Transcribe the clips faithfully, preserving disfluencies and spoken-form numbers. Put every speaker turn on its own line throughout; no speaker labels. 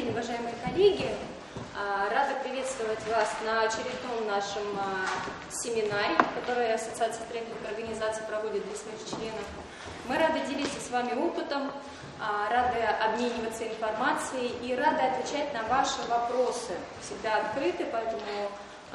день, уважаемые коллеги. Рада приветствовать вас на очередном нашем семинаре, который Ассоциация тренинговых организаций проводит для своих членов. Мы рады делиться с вами опытом, рады обмениваться информацией и рады отвечать на ваши вопросы. Всегда открыты, поэтому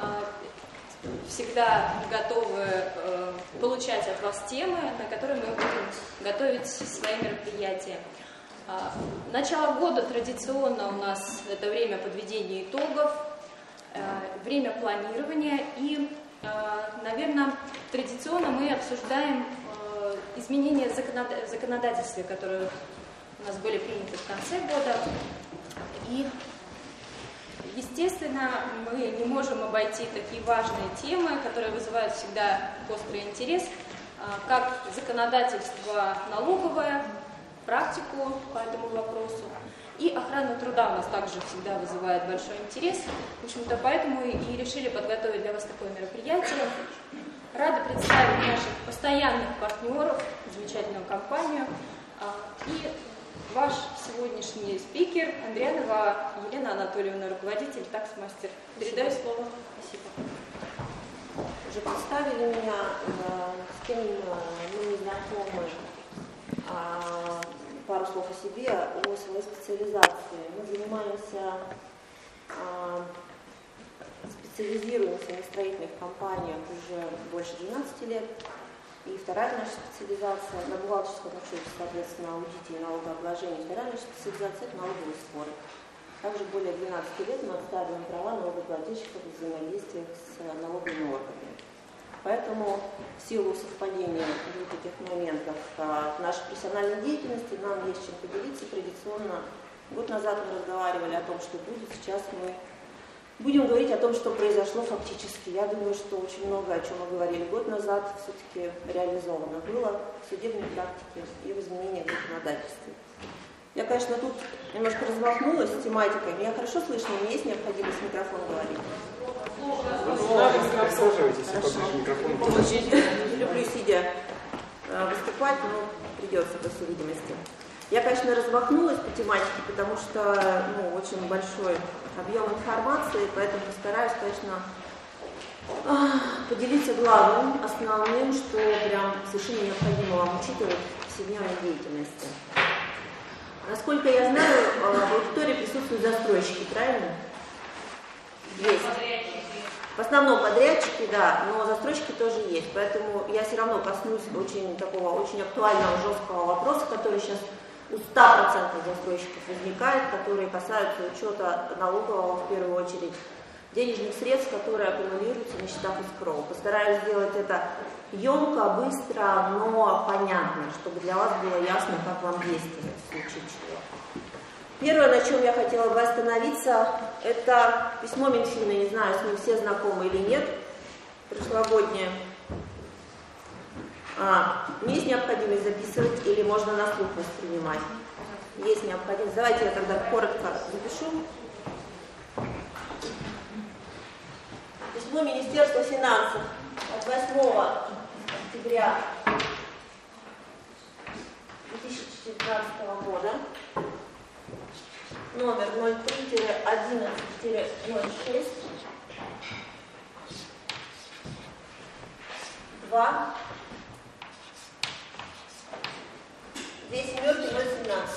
всегда готовы получать от вас темы, на которые мы будем готовить свои мероприятия. Начало года традиционно у нас это время подведения итогов, время планирования и, наверное, традиционно мы обсуждаем изменения в законодательстве, которые у нас были приняты в конце года. И, естественно, мы не можем обойти такие важные темы, которые вызывают всегда острый интерес, как законодательство налоговое, практику по этому вопросу. И охрана труда у нас также всегда вызывает большой интерес. В общем-то, поэтому и решили подготовить для вас такое мероприятие. Рада представить наших постоянных партнеров, замечательную компанию. И ваш сегодняшний спикер Андрианова Елена Анатольевна, руководитель таксмастер. Передаю слово. Спасибо.
Уже представили меня, с кем мы не знакомы. Пару слов о себе, о своей специализации. Мы занимаемся, специализируемся на строительных компаниях уже больше двенадцати лет. И вторая наша специализация на бухгалтерском учете, соответственно, аудите и налогообложении. Вторая наша специализация – это налоговые споры. Также более двенадцати лет мы отстаиваем права налогоплательщиков в взаимодействиях с налоговыми органами. Поэтому в силу совпадения двух этих моментов нашей профессиональной деятельности нам есть чем поделиться. Традиционно год назад мы разговаривали о том, что будет. Сейчас мы будем говорить о том, что произошло фактически. Я думаю, что очень много, о чем мы говорили год назад, все-таки реализовано было в судебной практике и в изменениях в законодательстве. Я, конечно, тут немножко размахнулась с тематикой. Меня хорошо слышно? У меня есть необходимость в микрофон говорить? Очень люблю сидя выступать, но придется, по всей видимости. Я, конечно, размахнулась по тематике, потому что ну, очень большой объем информации, поэтому постараюсь, конечно, поделиться главным, основным, что прям совершенно необходимо вам учитывать в повседневной деятельности. Насколько я знаю, в аудитории присутствуют застройщики, правильно? Есть. В основном подрядчики, да, но застройщики тоже есть. Поэтому я все равно коснусь очень такого, очень актуального, жесткого вопроса, который сейчас у ста процентов застройщиков возникает, которые касаются учета налогового, в первую очередь, денежных средств, которые аккумулируются на счетах эскроу. Постараюсь сделать это емко, быстро, но понятно, чтобы для вас было ясно, как вам действовать в случае чего. Первое, на чем я хотела бы остановиться, это письмо Минфина. Не знаю, с ним все знакомы или нет, прошлогоднее. А, есть необходимость записывать или можно на слух воспринимать? Есть необходимость. Давайте я тогда коротко запишу. Письмо Министерства финансов от восьмого октября две тысячи девятнадцатого года. Номер ноль три одиннадцать ноль шесть два две семерки ноль семнадцать.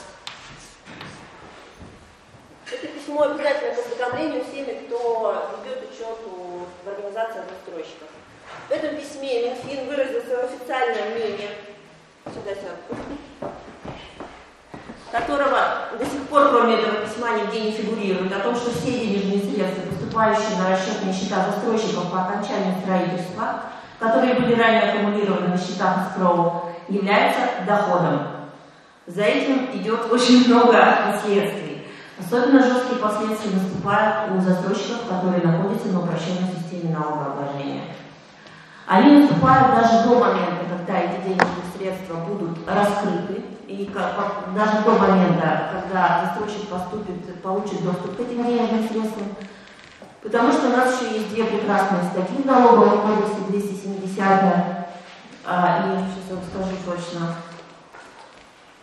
Это письмо обязательно к ознакомлению всеми, кто ведет учет в организациях застройщиков. В этом письме Минфин выразил свое официальное мнение, сюда сяду, которого до сих пор, кроме этого письма, нигде не фигурирует, о том, что все денежные средства, поступающие на расчетные счета застройщиков по окончанию строительства, которые были ранее аккумулированы на счетах эскроу, являются доходом. За этим идет очень много последствий. Особенно жесткие последствия наступают у застройщиков, которые находятся на упрощенной системе налогообложения. Они наступают даже до момента, когда эти денежные средства будут раскрыты, и как, даже до момента, когда застройщик поступит, получит доступ к этим денежным средствам. Потому что у нас еще есть две прекрасные статьи в налоговом кодексе, двести семидесятая, а, и сейчас я вам скажу точно,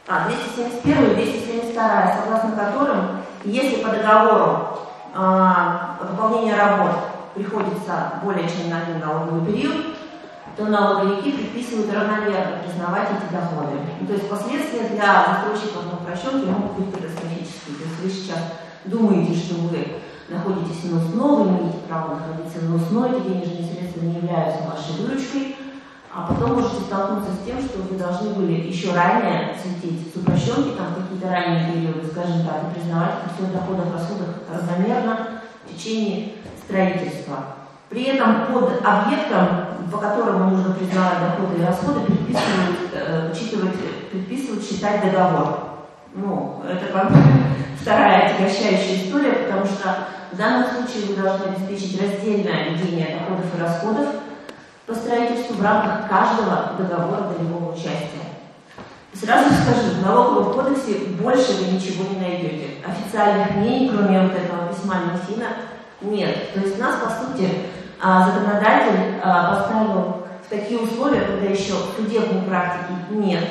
а, двести семьдесят первая и двести семьдесят вторая, согласно которым, если по договору а, выполнение работ приходится более чем на один налоговый период, то налоговики предписывают равномерно признавать эти доходы. Ну, то есть последствия для застройщиков на упрощенке могут быть катастрофические. То есть вы сейчас думаете, что вы находитесь на УСНО, вы имеете право находиться на УСНО, эти денежные средства не являются вашей выручкой, а потом можете столкнуться с тем, что вы должны были еще ранее светить с упрощенки, там какие-то ранние периоды, скажем так, и признавать это все в доходах, расходах равномерно в течение строительства. При этом под объектом, по которому нужно признавать доходы и расходы, предписывают, э, учитывать, предписывают считать договор. Ну, это как бы вторая отягощающая история, потому что в данном случае вы должны обеспечить раздельное ведение доходов и расходов по строительству в рамках каждого договора долевого участия. Сразу скажу, в налоговом кодексе больше вы ничего не найдете. Официальных мнений, кроме вот этого письма Минфина, нет. То есть нас, по сути, законодатель поставил в такие условия, когда еще судебной практики нет,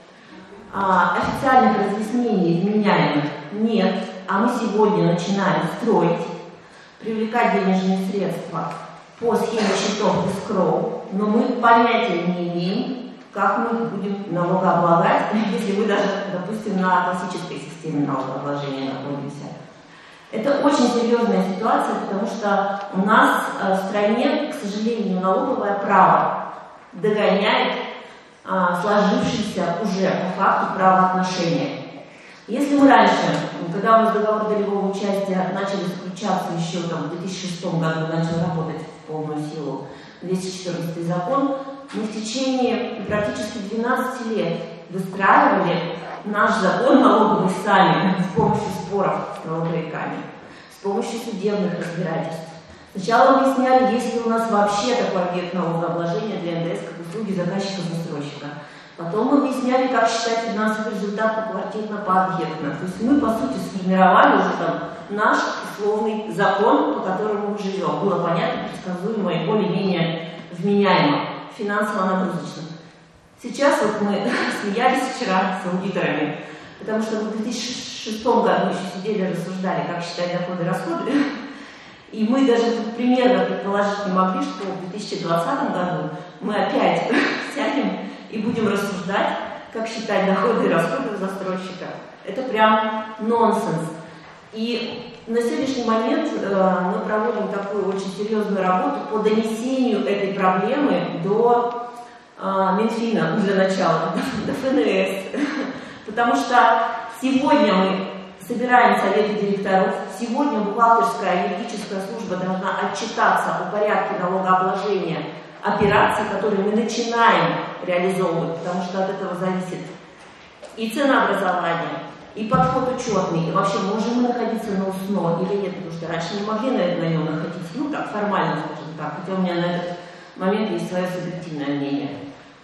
официальных разъяснений изменяемых нет, а мы сегодня начинаем строить, привлекать денежные средства по схеме счетов эскроу, но мы понятия не имеем, как мы их будем налогооблагать, если мы даже, допустим, на классической системе налогообложения находимся. Это очень серьезная ситуация, потому что у нас в стране, к сожалению, налоговое право догоняет а, сложившиеся уже по факту правоотношения. Если мы раньше, когда у нас договор долевого участия начали заключаться еще там, в две тысячи шестом году, начал работать в полную силу двести четырнадцатый закон, мы в течение практически двенадцати лет выстраивали наш закон налоговый сами с помощью споров с налоговиками, с помощью судебных разбирательств. Сначала выясняли, есть ли у нас вообще такой объект налогообложения для эн дэ эс как услуги заказчика-застройщика. Потом мы выясняли, как считать финансовый результат поквартирно-пообъектно. То есть мы, по сути, сформировали уже там наш условный закон, по которому мы живем. Было понятно, предсказуемо и более-менее вменяемо, финансово-нагрузочно. Сейчас вот мы смеялись вчера с аудиторами, потому что в две тысячи шестом году еще сидели, рассуждали, как считать доходы и расходы. И мы даже примерно предположить не могли, что в две тысячи двадцатом году мы опять сядем и будем рассуждать, как считать доходы и расходы у застройщика. Это прям нонсенс. И на сегодняшний момент э, мы проводим такую очень серьезную работу по донесению этой проблемы до э, Минфина, для начала, до эф эн эс. Потому что сегодня мы собираем советы директоров, сегодня бухгалтерская и юридическая служба должна отчитаться о порядке налогообложения операций, которые мы начинаем реализовывать, потому что от этого зависит и ценообразование, и подход учетный, и вообще можем мы находиться на УСНО или нет, потому что раньше не могли на, на нем находиться, ну так, формально, скажем так, хотя у меня на этот момент есть свое субъективное мнение.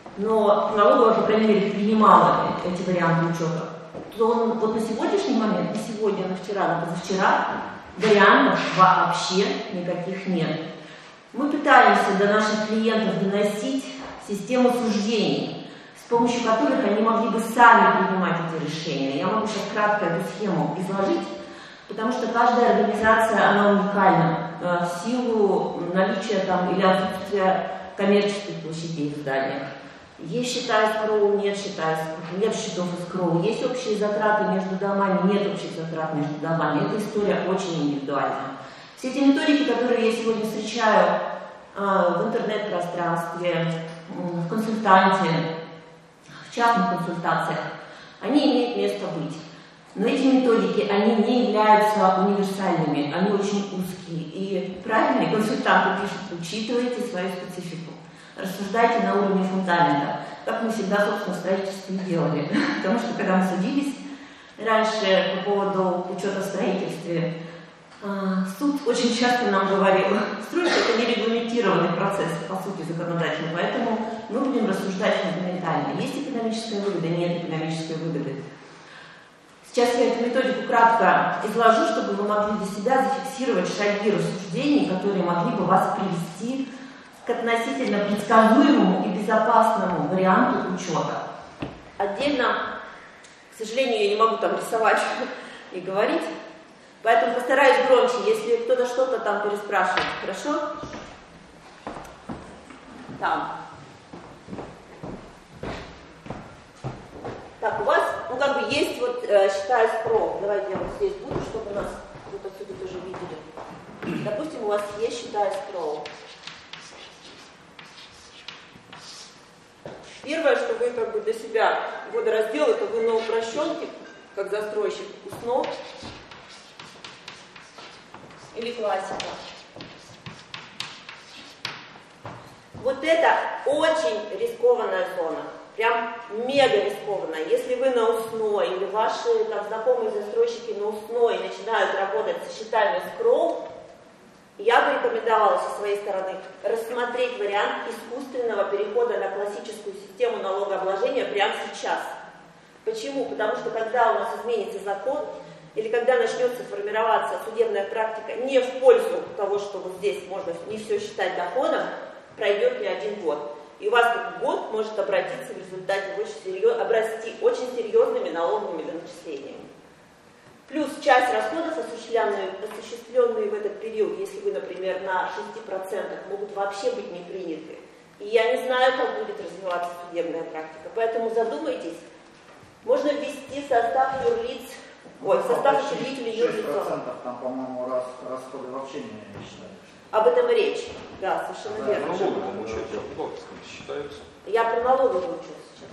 Но налоговая, по крайней мере, принимала эти варианты учета. То он, вот на сегодняшний момент, не сегодня, на вчера, на позавчера, вариантов вообще никаких нет. Мы пытаемся до наших клиентов доносить систему суждений, с помощью которых они могли бы сами принимать эти решения. Я могу сейчас кратко эту схему изложить, потому что каждая организация, она уникальна э, в силу наличия там или отсутствия коммерческих площадей в зданиях. Есть счета эскроу, нет счета эскроу, нет счетов эскроу, есть общие затраты между домами, нет общих затрат между домами. Эта история очень индивидуальна. Все эти методики, которые я сегодня встречаю э, в интернет-пространстве, в консультанте, в частных консультациях, они имеют место быть. Но эти методики, они не являются универсальными, они очень узкие. И правильные консультанты пишут, учитывайте свою специфику. Рассуждайте на уровне фундамента, как мы всегда, собственно, в строительстве делали. Потому что, когда мы судились раньше по поводу учета в строительстве, суд очень часто нам говорил, стройка – это нерегламентированный процесс, по сути, законодательный, поэтому мы будем рассуждать фундаментально. Есть экономическая выгода, нет экономической выгоды. Сейчас я эту методику кратко изложу, чтобы вы могли для себя зафиксировать шаги рассуждений, которые могли бы вас привести к относительно предсказуемому и безопасному варианту учета. Отдельно К сожалению, я не могу там рисовать и говорить, поэтому постараюсь громче, если кто-то что-то там переспрашивает. Хорошо? Там. Так, у вас, ну, как бы есть, вот, э, считаю, спров. Давайте я вот здесь буду, чтобы нас вот отсюда тоже видели. Допустим, у вас есть, считаю, спров. Первое, что вы как бы для себя водораздел, это вы на упрощенке, как застройщик, УСНО или классика. Вот это очень рискованная зона, прям мега рискованная. Если вы на УСНО или ваши там знакомые застройщики на УСНО и начинают работать со счетами скролл, я бы рекомендовала со своей стороны рассмотреть вариант искусственного перехода на классическую систему налогообложения прямо сейчас. Почему? Потому что когда у нас изменится закон, или когда начнется формироваться судебная практика не в пользу того, что вот здесь можно не все считать доходом, пройдет не один год. И у вас этот год может обратиться в результате очень серьез... обрасти очень серьезными налоговыми начислениями. Плюс часть расходов, осуществленные, осуществленные в этот период, если вы, например, на шести процентах, могут вообще быть не приняты. И я не знаю, как будет развиваться судебная практика. Поэтому задумайтесь. Можно ввести в состав юрлиц, ой, в состав учредителей юрлиц.
шесть процентов там, по-моему, раз, расходы вообще не считают.
Об этом и речь. Да, совершенно
да,
верно.
Налоговым считаются.
Я про налоговую учусь сейчас.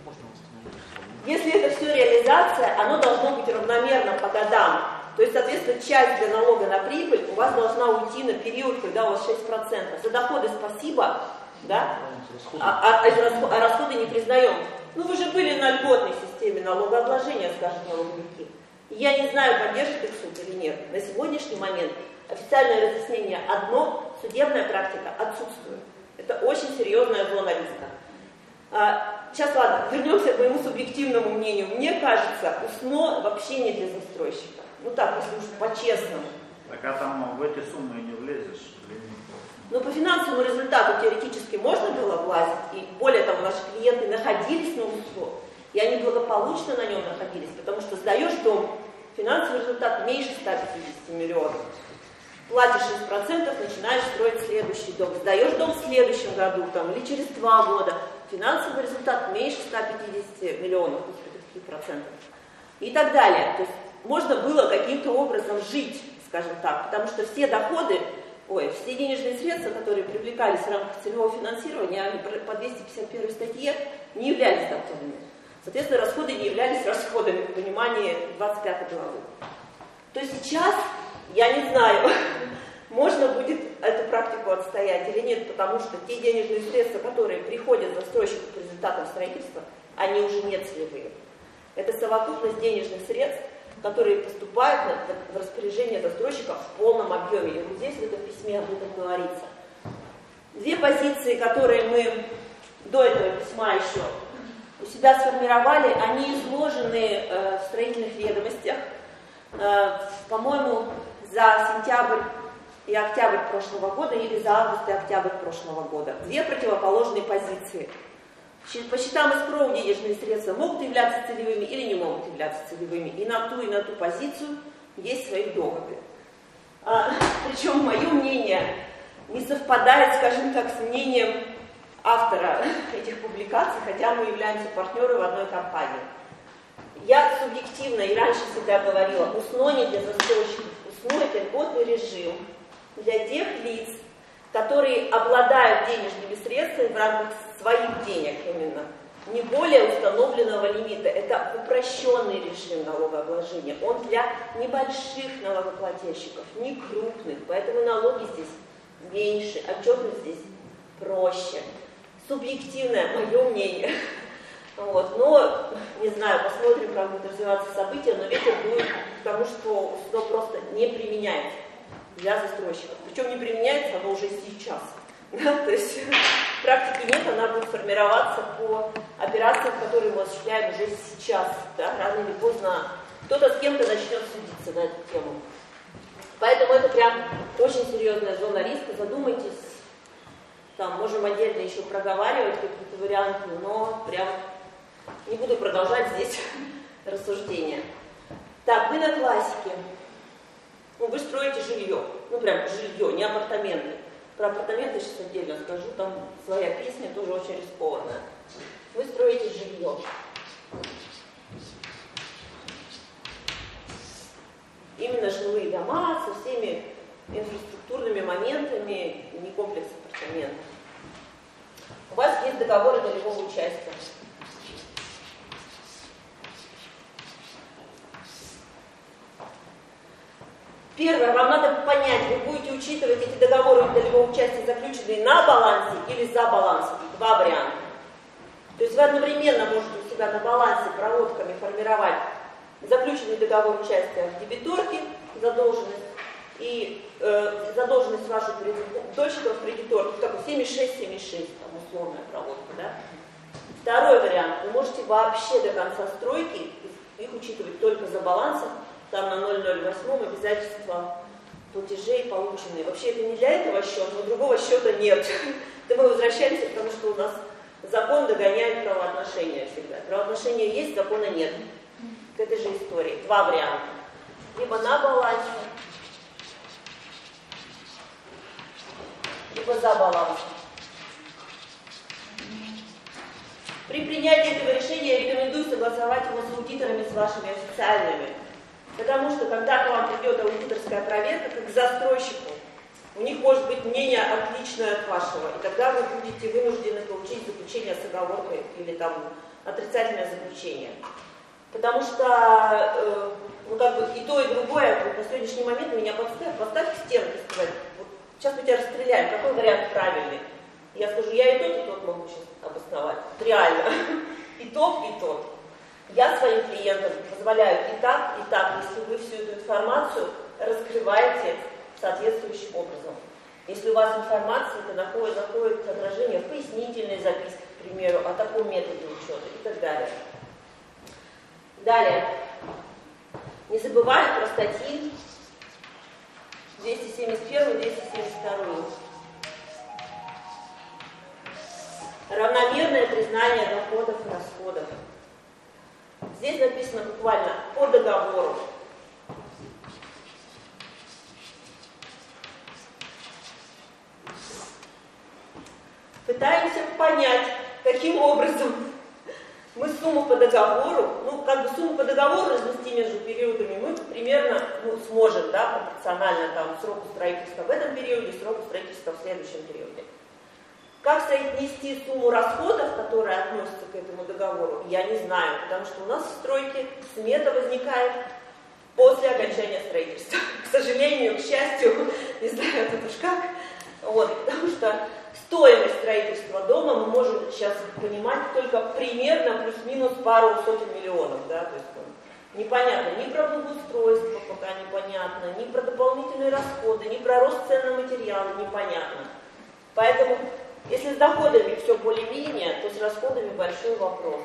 Если это все реализация, оно должно быть равномерно по годам. То есть, соответственно, часть для налога на прибыль у вас должна уйти на период, когда у вас шесть процентов. За доходы спасибо, да? А, а, а, а расходы не признаем. Ну, вы же были на льготной системе налогообложения, скажут налоговики. Я не знаю, поддержит их суд или нет. На сегодняшний момент официальное разъяснение одно, судебная практика отсутствует. Это очень серьезная зона риска. А, сейчас, ладно, вернемся к моему субъективному мнению. Мне кажется, УСНО вообще не для застройщика. Ну так, если уж по-честному.
Так а там в эти суммы не влезешь.
Но по финансовому результату теоретически можно было влазить. И более того, наши клиенты находились на УСНО. И они благополучно на нем находились. Потому что сдаешь дом, финансовый результат меньше ста пятидесяти миллионов. Платишь шесть процентов, начинаешь строить следующий дом. Сдаешь дом в следующем году там, или через два года. Финансовый результат меньше ста пятидесяти миллионов, пятьдесят процентов. И так далее. То есть можно было каким-то образом жить, скажем так, потому что все доходы, ой, все денежные средства, которые привлекались в рамках целевого финансирования, они по двести пятьдесят первой статье не являлись доходами. Соответственно, расходы не являлись расходами в понимании двадцать пятой главы. То есть сейчас, я не знаю, можно будет эту практику отстоять или нет, потому что те денежные средства, которые приходят застройщику по результатам строительства, они уже не целевые. Это совокупность денежных средств, которые поступают в распоряжение застройщика в полном объеме. И вот здесь в этом письме об этом говорится. Две позиции, которые мы до этого письма еще у себя сформировали, они изложены э, в строительных ведомостях, э, по-моему, за сентябрь и октябрь прошлого года или за август и октябрь прошлого года. Две противоположные позиции. По счетам эскроу денежные средства могут являться целевыми или не могут являться целевыми. И на ту, и на ту позицию есть свои доводы. А, причем мое мнение не совпадает, скажем так, с мнением автора этих публикаций, хотя мы являемся партнерами в одной компании. Я субъективно и раньше всегда говорила, УСНО не для застройщиков. УСНО это льготный режим для тех лиц, которые обладают денежными средствами в рамках своих денег именно, не более установленного лимита. Это упрощенный режим налогообложения. Он для небольших налогоплательщиков, не крупных. Поэтому налоги здесь меньше, отчетность здесь проще. Субъективное мое мнение. Вот. Но, не знаю, посмотрим, как будут развиваться события, но ветер будет к тому, что УСНО просто не применяется для застройщиков. Причем не применяется оно уже сейчас. Да? То есть практики нет, она будет формироваться по операциям, которые мы осуществляем уже сейчас. Да? Рано или поздно кто-то с кем-то начнет судиться на эту тему. Поэтому это прям очень серьезная зона риска. Задумайтесь. Там можем отдельно еще проговаривать какие-то варианты, но прям не буду продолжать здесь рассуждения. Так, вы на классике. Ну, вы строите жилье. Ну, прям жилье, не апартаменты. Про апартаменты сейчас отдельно скажу, там своя песня, тоже очень рискованная. Вы строите жилье. Именно жилые дома со всеми инфраструктурными моментами, не комплекс апартаментов. У вас есть договоры долевого участия. Первое, вам надо понять, вы будете учитывать эти договоры долевого участия, заключенные на балансе или за балансом. Два варианта. То есть вы одновременно можете у себя на балансе проводками формировать заключенный договор участия в дебиторке, задолженность, и э, задолженность ваших дольщиков в кредиторке, как бы семь и шесть, семь и шесть, там условная проводка, да. Второй вариант, вы можете вообще до конца стройки их учитывать только за балансом, там на ноль ноль восемь обязательства платежей полученные. Вообще это не для этого счета, но другого счета нет. Это мы возвращаемся, потому что у нас закон догоняет правоотношения всегда. Правоотношения есть, закона нет. К этой же истории. Два варианта. Либо на балансе, либо за балансом. При принятии этого решения я рекомендую согласовать его с аудиторами, с вашими официальными. Потому что когда к вам придет аудиторская проверка, как к застройщику, у них может быть мнение отличное от вашего. И тогда вы будете вынуждены получить заключение с оговоркой или там отрицательное заключение. Потому что, э, ну как бы и то, и другое, вот на сегодняшний момент меня подставь, поставь к стенке и сказать, вот сейчас мы тебя расстреляем, какой вариант правильный? Я скажу, я и тот, и тот могу сейчас обосновать. Реально. И тот, и тот. Я своим клиентам позволяю и так, и так, если вы всю эту информацию раскрываете соответствующим образом. Если у вас информация, это находит, находит отражение в пояснительной записке, к примеру, о таком методе учета и так далее. Далее. Не забываем про статьи двести семьдесят один и двести семьдесят два. Равномерное признание доходов и расходов. Здесь написано буквально по договору. Пытаемся понять, каким образом мы сумму по договору, ну, как бы сумму по договору разнести между периодами мы примерно ну, сможем, да, пропорционально там сроку строительства в этом периоде, сроку строительства в следующем периоде. Как соотнести сумму расходов, которые относятся к этому договору, я не знаю, потому что у нас в стройке смета возникает после окончания строительства. К сожалению, к счастью, не знаю, это уж как, вот, потому что стоимость строительства дома мы можем сейчас понимать только примерно плюс-минус пару сотен миллионов, да, то есть ну, непонятно ни про благоустройство, пока непонятно, ни про дополнительные расходы, ни про рост цен на материалы, непонятно. Поэтому если с доходами все более-менее, то с расходами большой вопрос.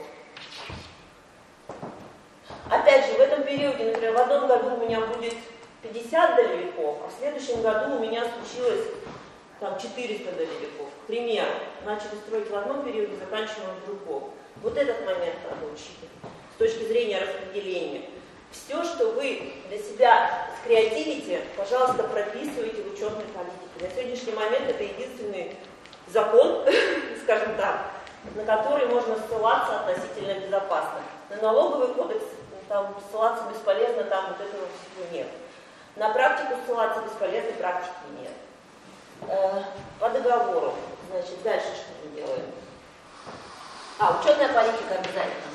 Опять же, в этом периоде, например, в одном году у меня будет пятьдесят долевиков, а в следующем году у меня случилось там четыреста долевиков. К примеру, начали строить в одном периоде, заканчиваем в другом. Вот этот момент надо учитывать с точки зрения распределения. Все, что вы для себя скреативите, пожалуйста, прописывайте в учетной политике. На сегодняшний момент это единственный закон, скажем так, на который можно ссылаться относительно безопасно. На налоговый кодекс там ссылаться бесполезно, там вот этого всего нет. На практику ссылаться бесполезно, практики нет. Э, по договору, значит, дальше что мы делаем? А, учетная политика обязательно.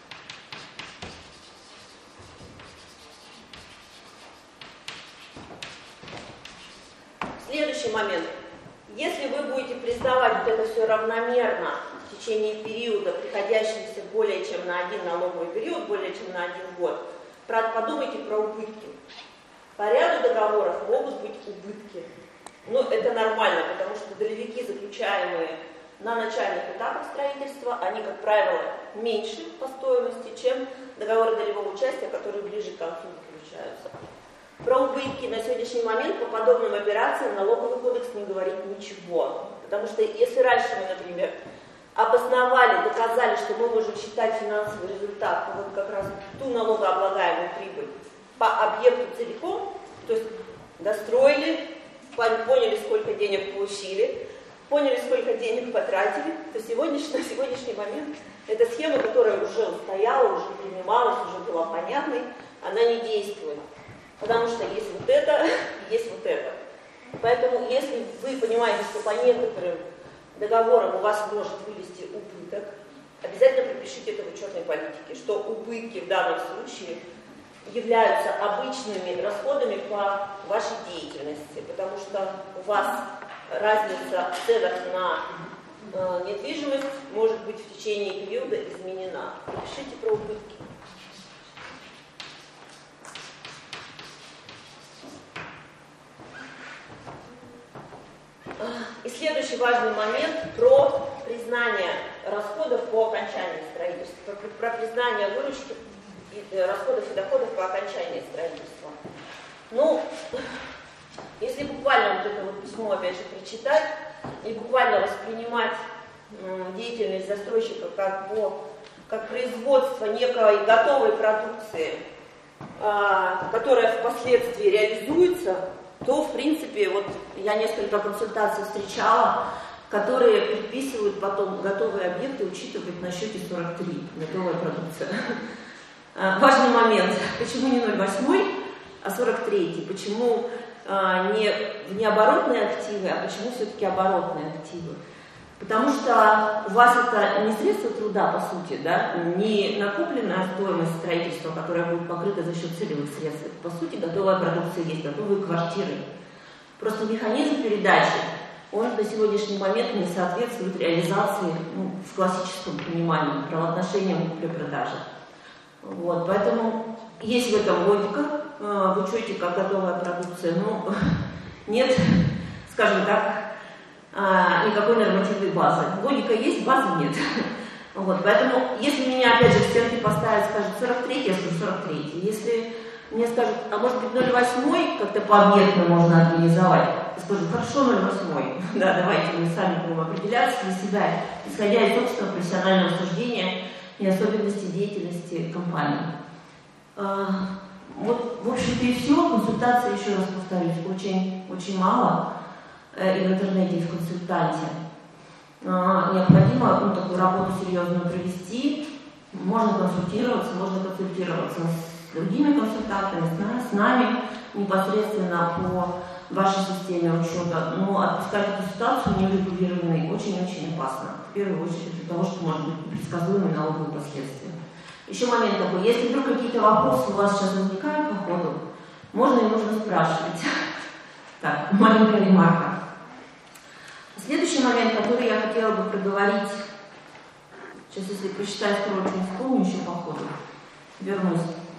Следующий момент. Если вы будете признавать вот это все равномерно в течение периода, приходящегося более чем на один налоговый период, более чем на один год, подумайте про убытки. По ряду договоров могут быть убытки. Но это нормально, потому что долевики, заключаемые на начальных этапах строительства, они, как правило, меньше по стоимости, чем договоры долевого участия, которые ближе к концу заключаются. Про убытки на сегодняшний момент по подобным операциям налоговый кодекс не говорит ничего. Потому что если раньше мы, например, обосновали, доказали, что мы можем считать финансовый результат, ну, вот как раз ту налогооблагаемую прибыль по объекту целиком, то есть достроили, поняли, сколько денег получили, поняли, сколько денег потратили, то сегодняшний, на сегодняшний момент эта схема, которая уже устояла, уже принималась, уже была понятной, она не действует. Потому что есть вот это, есть вот это. Поэтому, если вы понимаете, что по некоторым договорам у вас может вылезти убыток, обязательно пропишите это в учетной политике, что убытки в данном случае являются обычными расходами по вашей деятельности, потому что у вас разница в ценах на э, недвижимость может быть в течение периода изменена. Пропишите про убытки. И следующий важный момент про признание расходов по окончании строительства, про, про признание выручки, и, расходов и доходов по окончании строительства. Ну, если буквально вот это вот письмо опять же прочитать и буквально воспринимать э, деятельность застройщика как, по, как производство некой готовой продукции, э, которая впоследствии реализуется, то, в принципе, вот я несколько консультаций встречала, которые предписывают потом готовые объекты учитывать на счете сорок три, готовая продукция. Важный момент, почему не ноль восемь, а сорок три, почему не необоротные активы, а почему все-таки оборотные активы? Потому что у вас это не средство труда, по сути, да, не накопленная стоимость строительства, которая будет покрыта за счет целевых средств. По сути, готовая продукция есть, готовые квартиры. Просто механизм передачи, он на сегодняшний момент не соответствует реализации, ну, в классическом понимании, правоотношениям купли-продажи. Вот, поэтому есть в этом логика, э, в учете как готовая продукция, но нет, скажем так, никакой нормативной базы. Логика есть, базы нет. Вот, поэтому, если меня опять же в стенке поставят, скажут сорок три, я скажу сорок три. Если мне скажут, а может быть ноль восемь как-то по объекту можно организовать, я скажу, хорошо, ноль восемь. Да, давайте мы сами будем определяться для себя, исходя из собственного профессионального суждения и особенностей деятельности компании. А, вот, в общем-то и все. Консультации, еще раз повторюсь, очень, очень мало. И в интернете, и в консультанте. А, необходимо ну, такую работу серьезную провести. Можно консультироваться, можно консультироваться с другими консультантами, с нами непосредственно по вашей системе учета. Но отпускать эту ситуацию неурегулированной очень-очень опасно. В первую очередь для того, что может быть непредсказуемые налоговые последствия. Еще момент такой. Если вдруг какие-то вопросы у вас сейчас возникают по ходу, можно и нужно спрашивать. Так, маленькая ремарка. Следующий момент, который я хотела бы проговорить, сейчас, если прочитаю строчку, не вспомню еще по ходу, вернусь,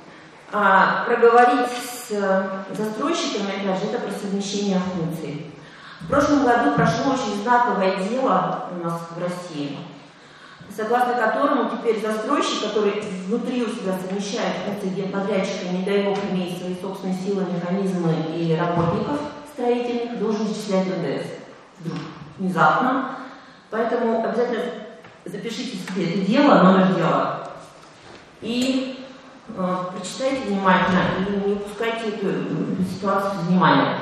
а, проговорить с застройщиками, опять же, это про совмещение функций. В прошлом году прошло очень знаковое дело у нас в России, согласно которому теперь застройщик, который внутри у себя совмещает функции генподрядчика, не дай бог имеет свои собственные силы, механизмы и работников строительных, должен исчислять НДС. Вдруг. Внезапно. Поэтому обязательно запишите себе это дело, номер дела. И э, прочитайте внимательно и не упускайте эту, эту ситуацию внимания.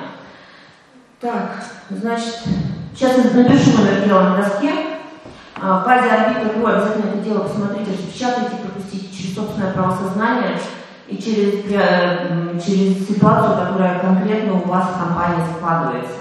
Так, значит, сейчас я напишу номер дела на доске. А, в базе арбитр РУ обязательно это дело посмотрите, распечатайте, пропустите через собственное правосознание и через, э, через ситуацию, которая конкретно у вас в компании складывается.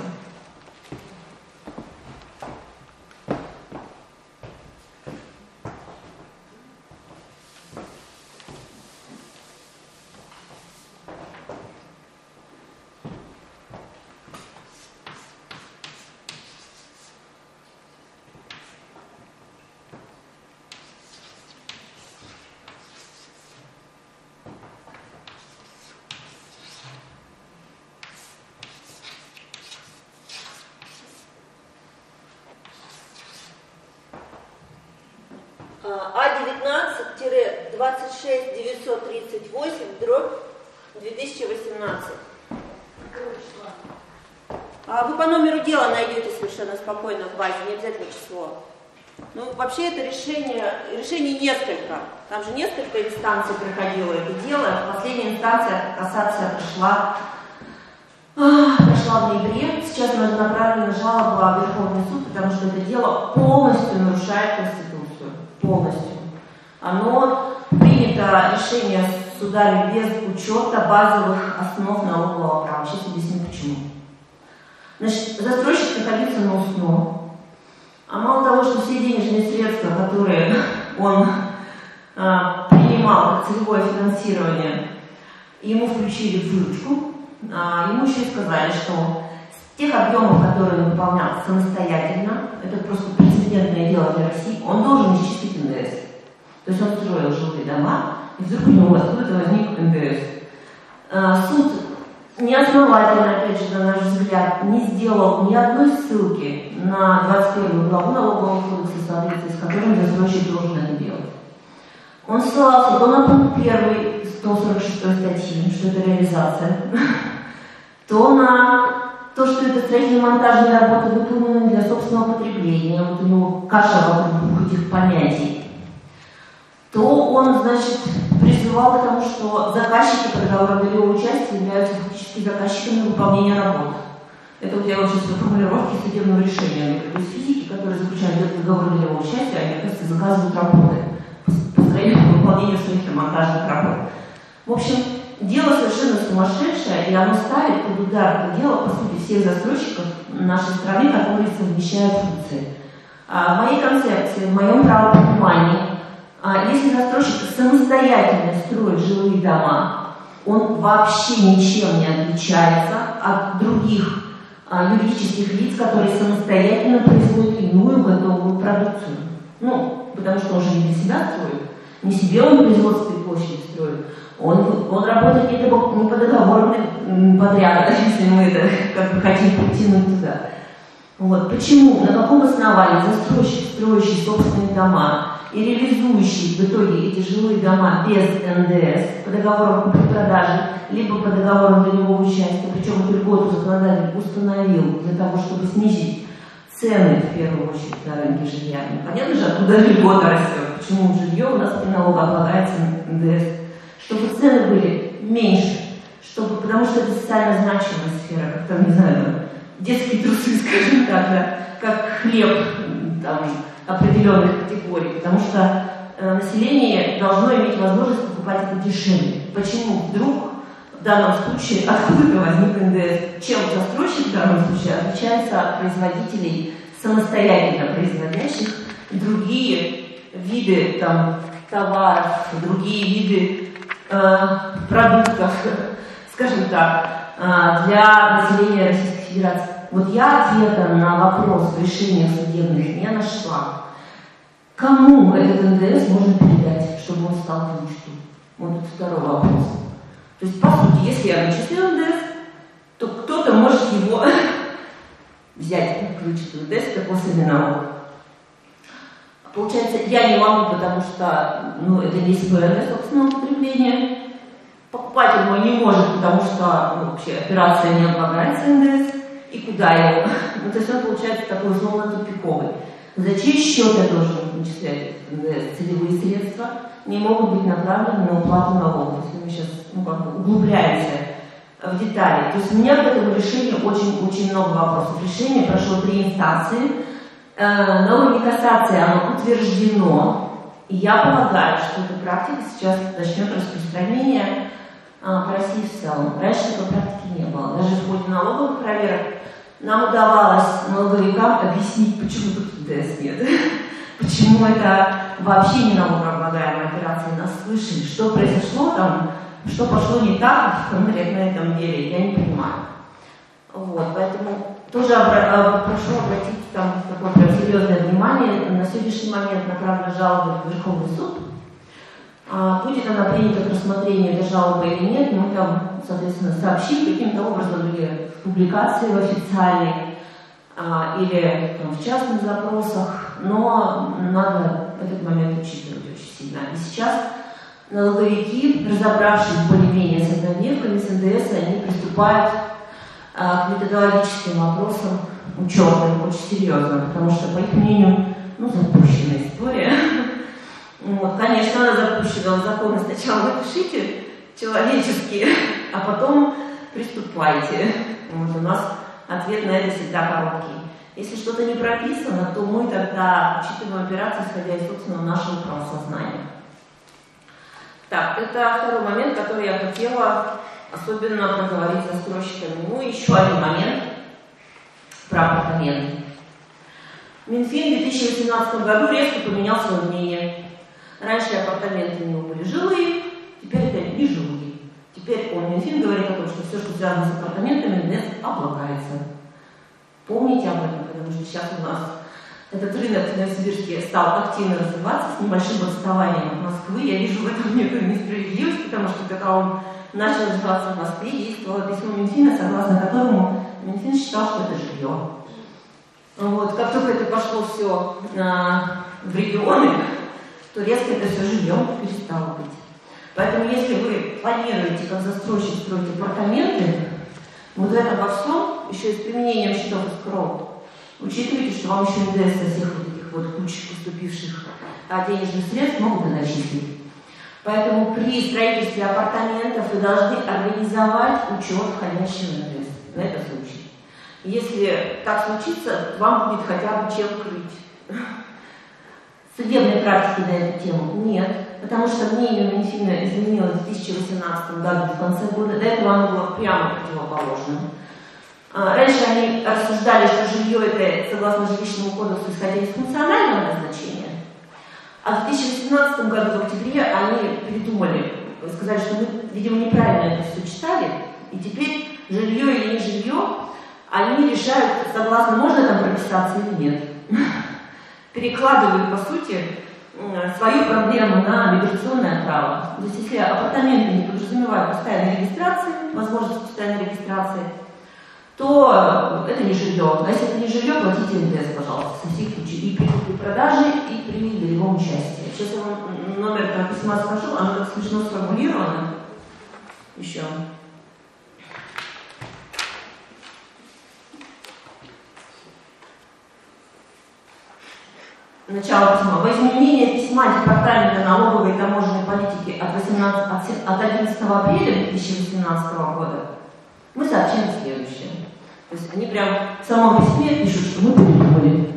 А девятнадцать двадцать шесть девятьсот тридцать восемь дробь две тысячи восемнадцать. А вы по номеру дела найдете совершенно спокойно в базе, не обязательно число. Ну, вообще это решение, решений несколько. Там же несколько инстанций проходило это дело. Последняя инстанция, кассация, прошла, прошла в ноябре. Сейчас направлена жалоба в Верховный суд, потому что это дело полностью нарушает Конституцию. Полностью. Оно принято решение судами без учета базовых основ налогового права. Сейчас объясню почему. Значит, застройщик находится на УСНО. А мало того, что все денежные средства, которые он а, принимал как целевое финансирование, ему включили в выручку, а, ему еще и сказали, что с тех объемов, которые он выполнял самостоятельно, это просто прецедентное дело для России, он должен исчислить эн дэ эс. То есть он строил жилые дома, и вдруг у него откуда-то возник эн дэ эс. А, суд неосновательно, опять же, на наш взгляд, не сделал ни одной ссылки на двадцать первую главу Налогового кодекса, в соответствии с которым застройщик должен это делать. Он ссылался то на пункт первый сто сорок шестой статьи, что это реализация, то на то, что это строительно-монтажные работы выполнены для собственного потребления. Вот у него каша вокруг двух этих понятий. То он, значит, призывал к тому, что заказчики по договору долевого участия являются фактически заказчиками выполнения работ. Это вот я вот сейчас формулировки судебного решения. То есть физики, которые заключают договор долевого участия, они, оказывается, заказывают работы по строительному выполнению своих монтажных работ. В общем, дело совершенно сумасшедшее, и оно ставит под удар это дело, по сути, всех застройщиков нашей страны, которые совмещают функции. А в моей концепции, в моем правопонимании, если застройщик самостоятельно строит жилые дома, он вообще ничем не отличается от других а, юридических лиц, которые самостоятельно производят иную готовую продукцию. Ну, потому что он же не для себя строит, не себе он производственные площади строит, он, он работает не, не по договорным подрядам, если мы это как бы хотим потянуть туда. Вот. Почему, на каком основании застройщик, строящий собственные дома, и реализующий в итоге эти жилые дома без эн дэ эс по договору купли-продажи, либо по договору долевого участия, причем эту льготу законодатель установил для того, чтобы снизить цены, в первую очередь, на рынке жилья. Ну, понятно же, откуда льгота растет, почему жилье у нас при налогооблагается эн дэ эс. Чтобы цены были меньше, чтобы, потому что это социально значимая сфера, как там, не знаю, детские трусы, скажем так, да, как хлеб, там, определенных категорий, потому что э, население должно иметь возможность покупать это дешевле. Почему вдруг в данном случае откуда-то возник эн дэ эс? Чем застройщик в данном случае отличается от производителей, самостоятельно производящих другие виды там, товаров, другие виды э, продуктов, скажем так, э, для населения Российской Федерации? Вот я ответа на вопрос в решениях судебных не нашла. Кому этот эн дэ эс можно передать, чтобы он стал ключом? Вот это второй вопрос. То есть, по сути, если я начислил эн дэ эс, то кто-то может его взять, включить эн дэ эс, это после налога. Получается, я не могу, потому что ну, это не СПН собственного потребления. Покупатель мой не может, потому что ну, вообще операция не облагается эн дэ эс. И куда его? Ну, то есть он получается такой условно тупиковый. За чей счет я должен начислять целевые средства, не могут быть направлены на уплату налогов. Если мы сейчас ну, как бы углубляемся в детали. То есть у меня к этому решению очень-очень много вопросов. Решение прошло три инстанции. Налоговой кассации оно утверждено. И я полагаю, что эта практика сейчас начнет распространение по России в целом. Раньше такой практики не было. Даже в ходе налоговых проверок нам удавалось налоговикам объяснить, почему тут эн дэ эс нет. Почему это вообще не налогооблагаемая операция. Нас слышали, что произошло там, что пошло не так конкретно на этом деле, я не понимаю. Вот, поэтому тоже обра- прошу обратить там такое прям серьезное внимание. На сегодняшний момент направлена жалоба в Верховный суд. А будет она принята к рассмотрению этой жалобы или нет, мы там, соответственно, сообщим каким-то образом или в публикации в официальной, а, или там, в частных запросах, но надо этот момент учитывать очень сильно. И сейчас налоговики, разобравшись более-менее с однодневками, с эн дэ эс, они приступают а, к методологическим вопросам учетным, очень серьезно, потому что, по их мнению,
ну, запущенная история. Вот, конечно, она запущена в законы. Сначала напишите человеческие, а потом приступайте. Вот, у нас ответ на это всегда короткий. Если что-то не прописано, то мы тогда учитываем операцию, исходя из собственного нашего правосознания. Так, это второй момент, который я хотела особенно проговорить с застройщиками. Ну и еще один момент про апартаменты. Минфин в две тысячи восемнадцатом году резко поменял свое мнение. Раньше апартаменты у него были жилые, теперь это не жилые. Теперь он, Минфин, говорит о том, что все, что связано с апартаментами, эн дэ эс облагается. Помните об этом, потому что сейчас у нас этот рынок в Новосибирске стал активно развиваться с небольшим отставанием от Москвы. Я вижу в этом некую несправедливость, потому что когда он начал развиваться в Москве, действовало письмо Минфина, согласно которому Минфин считал, что это жилье. Вот, как только это пошло все а, в регионы, то резко это все жильем перестало быть. Поэтому если вы планируете как застройщик строить апартаменты, вот в этом во всем, еще и с применением счетов эскроу, учитывайте, что вам еще эн дэ эс со всех вот этих вот куч поступивших денежных средств могут и начислить. Поэтому при строительстве апартаментов вы должны организовать учет входящего эн дэ эс на этот случай. Если так случится, вам будет хотя бы чем крыть. Судебной практики на эту тему нет, потому что мнение Минфина изменилось в две тысячи восемнадцатом году в конце года. До этого оно было прямо противоположным. Раньше они рассуждали, что жилье это согласно жилищному кодексу, исходя из функционального назначения. А в две тысячи восемнадцатом году в октябре они передумали, сказали, что мы, видимо, неправильно это все читали, и теперь жилье или не жилье, они решают, согласно, можно там прописаться или нет. Перекладывают, по сути, свою проблему на миграционное право. То есть, если апартаменты не подразумевают постоянной регистрации, возможность постоянной регистрации, то это не жилье. А если это не жилье, платите эн дэ эс, пожалуйста, со всех случаев. И при, при продаже, и при долевом участии. Сейчас я вам номер этого письма скажу, оно так смешно сформулировано. Еще. Начало письма. Во изменение письма Департамента налоговой и таможенной политики от одиннадцатого апреля две тысячи восемнадцатого года мы сообщаем следующее. То есть они прям в самом письме пишут, что мы передумали.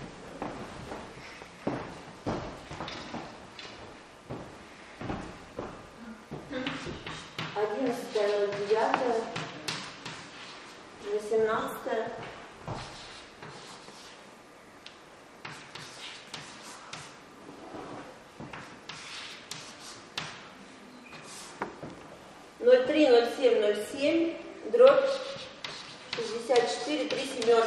одиннадцатое ноль девятое, восемнадцатое. ноль три ноль семь ноль семь дробь шестьдесят четыре три семерки.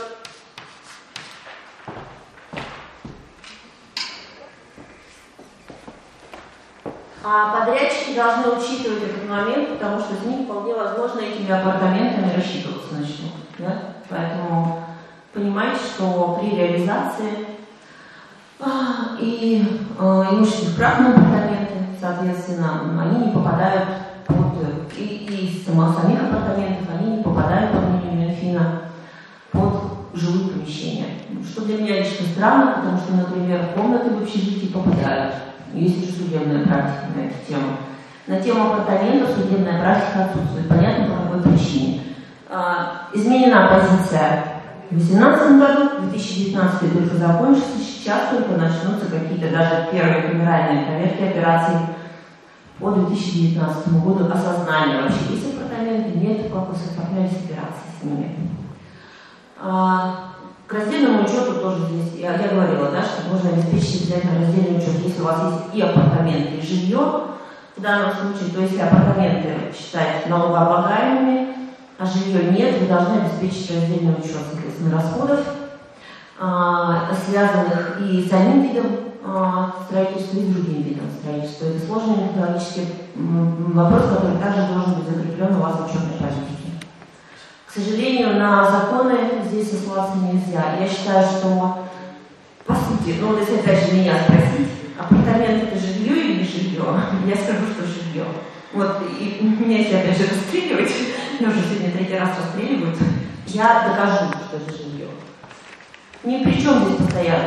А подрядчики должны учитывать этот момент, потому что с них вполне возможно этими апартаментами рассчитываться начнут. Да? Поэтому понимаете, что при реализации а, и а, имущественных прав на апартаменты, соответственно, они не попадают под, и, и самих апартаментов, они не попадают под мнение Минфина под жилые помещения. Что для меня лично странно, потому что, например, комнаты в общежитии попадают. Есть уже судебная практика на эту тему. На тему апартаментов судебная практика отсутствует. Понятно, по какой причине. А, изменена позиция в две тысячи восемнадцатом году, две тысячи девятнадцатый только закончился, сейчас только начнутся какие-то даже первые камеральные проверки операций по две тысячи девятнадцатому году осознания вообще есть апартаменты, нет, как оформлялись операции с ними. А, к раздельному учету тоже здесь, я, я говорила, да, что можно обеспечить обязательно раздельный учет, если у вас есть и апартаменты, и жилье, в данном случае, то если апартаменты считать налогооблагаемыми, а жилье нет, вы должны обеспечить раздельный учет, соответственно, расходов, а, связанных и с одним видом а, строительства, и с другим видом строительства. Это сложный методологический вопрос, который также должен быть закреплен у вас в учетной политике. К сожалению, на законы здесь сослаться нельзя. Я считаю, что, по сути, ну, если опять же меня спросить, апартамент это жилье или не жилье, я скажу, что жилье. Вот, и меня, если опять же расстреливать, я уже сегодня третий раз расстреливают, я докажу, что это жилье. Ни при чем здесь постоянная регистрация.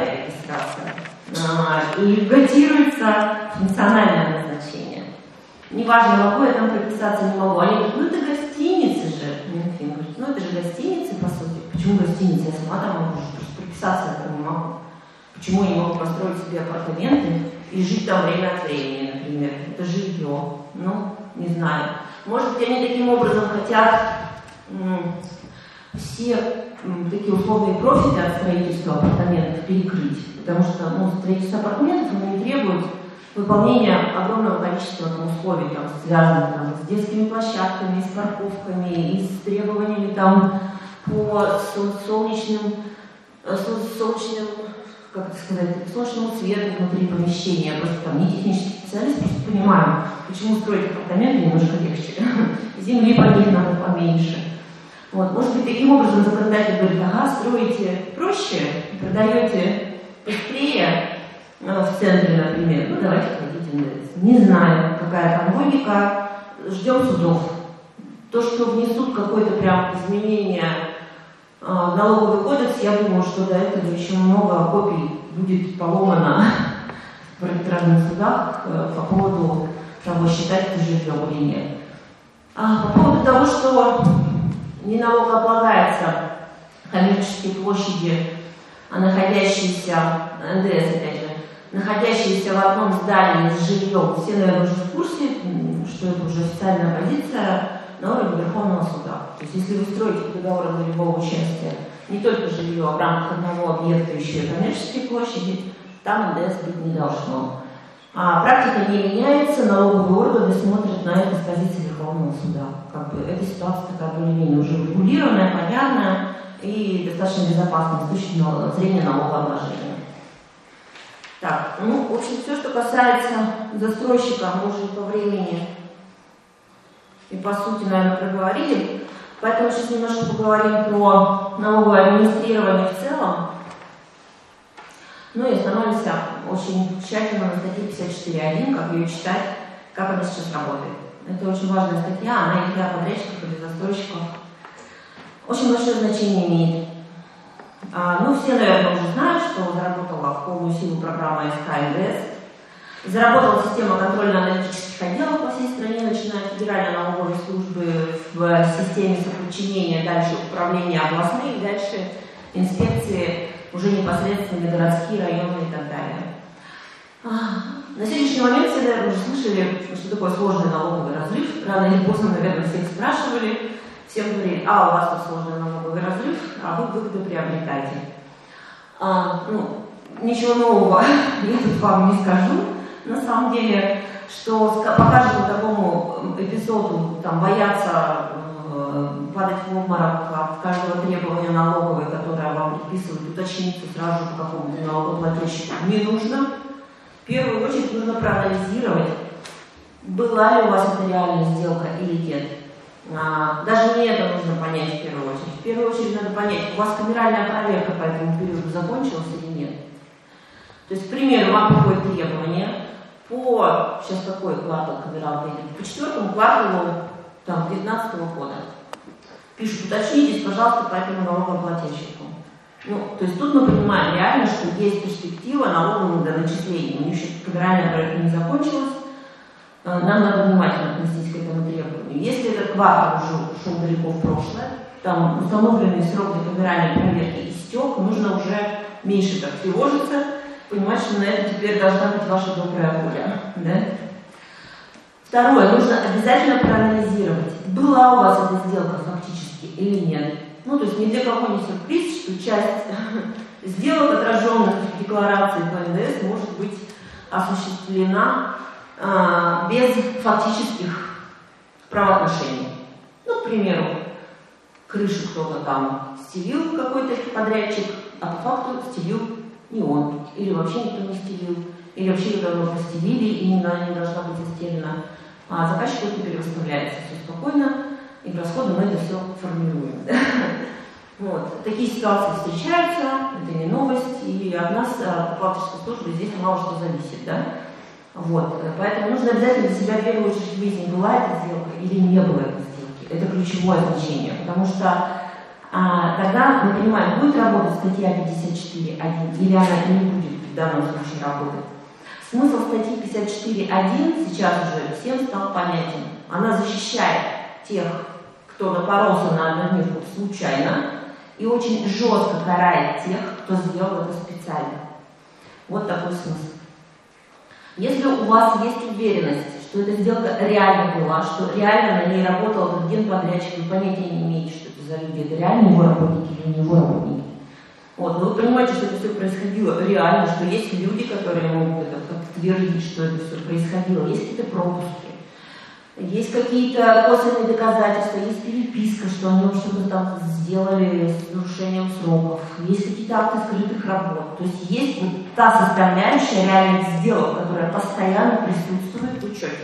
регистрация. А, и льготируется функциональное назначение. Неважно, могу я там прописаться, не могу. Они говорят, ну это гостиница же. Минфин говорит, ну это же гостиница, по сути. Почему гостиница? Я сама там могу, просто прописаться я там не могу. Почему я не могу построить себе апартаменты и жить там время от времени, например? Это жилье. Ну, не знаю. Может быть, они таким образом хотят м- все м- такие условные профиты от строительства апартаментов перекрыть. Потому что ну, строительство апартаментов оно не требует выполнения огромного количества там, условий, там, связанных там, с детскими площадками, с парковками, и с требованиями там, по солнечным, солнечным, как это сказать, солнечному свету внутри помещения. Я просто там не технический специалист, просто понимаю, почему строить апартаменты немножко легче. Земли под них надо поменьше. Вот. Может быть, таким образом законодатель говорит, ага, строите проще, продаете быстрее, в центре, например, ну давайте платить эн дэ эс. Не знаю, какая там логика, ждем судов. То, что внесут какое-то прям изменение э, в налоговый кодекс, я думаю, что до этого еще много копий будет поломано в арбитражных судах э, по поводу того, считать это жильем или нет. А по поводу того, что не налогооблагается коммерческие площади, а находящиеся, эн дэ эс опять же, находящиеся в одном здании с жильем, все, наверное, уже в курсе, что это уже официальная позиция на уровне Верховного суда. То есть, если вы строите по договору долевого участия не только жилье, а в рамках одного объекта еще и коммерческие площади, там эн дэ эс быть не должно. А практика не меняется, налоговые органы смотрят на это с позиции Верховного суда. Как бы эта ситуация такая более-менее уже регулированная, понятная и достаточно безопасная с точки зрения налогообложения. Так, ну, в общем, все, что касается застройщика, мы уже по времени и по сути, наверное, проговорили. Поэтому сейчас немножко поговорим про налоговое администрирование в целом. Ну и остановимся очень тщательно на статье пятьдесят четыре точка один, как ее читать, как она сейчас работает. Это очень важная статья, она и для подрядчиков, и для застройщиков очень большое значение имеет. А, ну, все, наверное, уже знают, что заработала в полную силу программа эс ка эн дэ эс. Заработала система контрольно-аналитических отделов по всей стране, начиная от Федеральной налоговой службы в системе соподчинения, дальше управления областные, дальше инспекции уже непосредственно городские, районы и так далее. А, на сегодняшний момент все, наверное, уже слышали, что такое сложный налоговый разрыв. Рано или поздно, наверное, всех спрашивали. Всем говорили, а у вас тут сложный налоговый разрыв, а вы выгоду приобретаете. А, ну, ничего нового я тут вам не скажу. На самом деле, что по каждому такому эпизоду там, бояться э, падать в обморок от каждого требования налоговой, которое вам предписывают, уточниться сразу по какому-то налогоплательщику не нужно. В первую очередь нужно проанализировать, была ли у вас эта реальная сделка или нет. А, даже не это нужно понять в первую очередь. В первую очередь надо понять, у вас камеральная проверка по этому периоду закончилась или нет. То есть, к примеру, вам приходит требование по, сейчас какой квартал камерал выйдет, по четвертому кварталу там, две тысячи девятнадцатого года. Пишут, уточнитесь, пожалуйста, по этому налогоплательщику. Ну, то есть тут мы понимаем реально, что есть перспектива налогового доначисления. У них еще камеральная проверка не закончилась. Нам надо внимательно отнестись к этому требованию. Если этот квартал уже ушел далеко в прошлое, там установленный срок для камеральной проверки истек, нужно уже меньше так тревожиться, понимать, что на это теперь должна быть ваша добрая воля. Да? Второе, нужно обязательно проанализировать, была у вас эта сделка фактически или нет. Ну, то есть ни для кого не сюрприз, что часть сделок, отраженных в декларации по эн дэ эс, может быть осуществлена а, без фактических правоотношений. Ну, к примеру, крышу кто-то там стелил, какой-то подрядчик, а по факту стелил не он. Или вообще никто не стелил, или вообще ее давно постелили, и она не должна быть застелена. А заказчику это перевыставляется все спокойно, и в расходы мы это все формируем. Вот. Такие ситуации встречаются, это не новость, и от нас, от бухгалтерской службы, здесь мало что зависит. Да? Вот. Поэтому нужно обязательно для себя в первую очередь выяснить, была эта сделка или не было этой сделки. Это ключевое значение, потому что а, тогда мы понимаем, будет работать статья пятьдесят четыре точка один или она не будет. в данном случае работать. Смысл статьи пятьдесят четыре точка один сейчас уже всем стал понятен. Она защищает тех, кто напоролся на однодневку случайно, и очень жестко карает тех, кто сделал это специально. Вот такой смысл. Если у вас есть уверенность, что эта сделка реально была, что реально на ней работал этот генподрядчик, вы понятия не имеете, что это за люди, это реально его работники или не его работники. Вот, но вы понимаете, что это все происходило реально, что есть люди, которые могут это подтвердить, что это все происходило, есть какие-то пропуски, есть какие-то косвенные доказательства, есть переписка, что они что-то там сделали с нарушением сроков, есть какие-то акты скрытых работ. То есть есть вот та составляющая реальных сделок, которая постоянно присутствует в учете.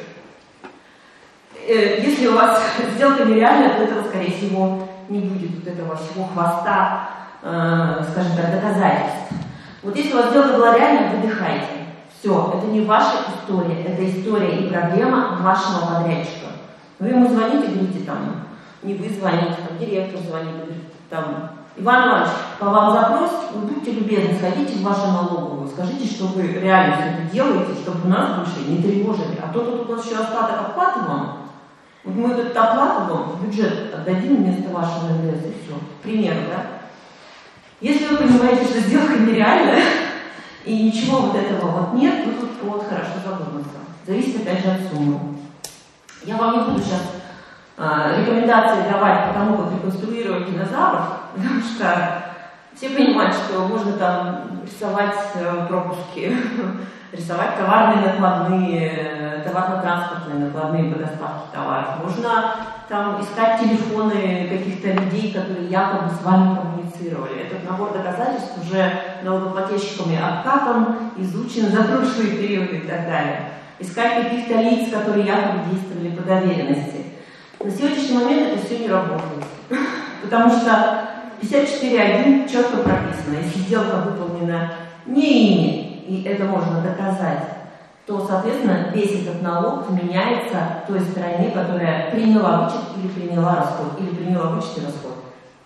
Если у вас сделка нереальная, то этого, скорее всего, не будет вот этого всего хвоста, э, скажем так, доказательств. Вот если у вас сделка была реальная, выдыхайте. Все, это не ваша история, это история и проблема вашего подрядчика. Вы ему звоните, говорите, там, не вы звоните, там, директор звонит, говорит, там, Иван Иванович, по вам запрос, вы будьте любезны, сходите в вашу налоговую, скажите, что вы реально все это делаете, чтобы нас больше не тревожили. А то тут у нас еще остаток оплаты вам. Вот мы вот эту оплату вам в бюджет отдадим вместо вашего эн дэ эс, и все. К примеру, да? Если вы понимаете, что сделка нереальная, и ничего вот этого вот нет, то тут вот хорошо задуматься. Зависит опять же от суммы. Я вам не буду сейчас э, рекомендации давать по тому, как реконструировать динозавров, потому что все понимают, что можно там рисовать э, пропуски, рисовать товарные накладные, товарно-транспортные накладные по доставке товаров. Можно там искать телефоны каких-то людей, которые якобы с вами коммуницировали. Этот набор доказательств уже налогоплательщиками обкатан, изучен за прошлые периоды и так далее. Искать каких-то лиц, которые якобы действовали по доверенности. На сегодняшний момент это все не работает. Потому что пятьдесят четыре точка один четко прописано. Если сделка выполнена не ими, и это можно доказать, то, соответственно, весь этот налог вменяется той стороне, которая приняла вычет или приняла расход, или приняла вычет и расход.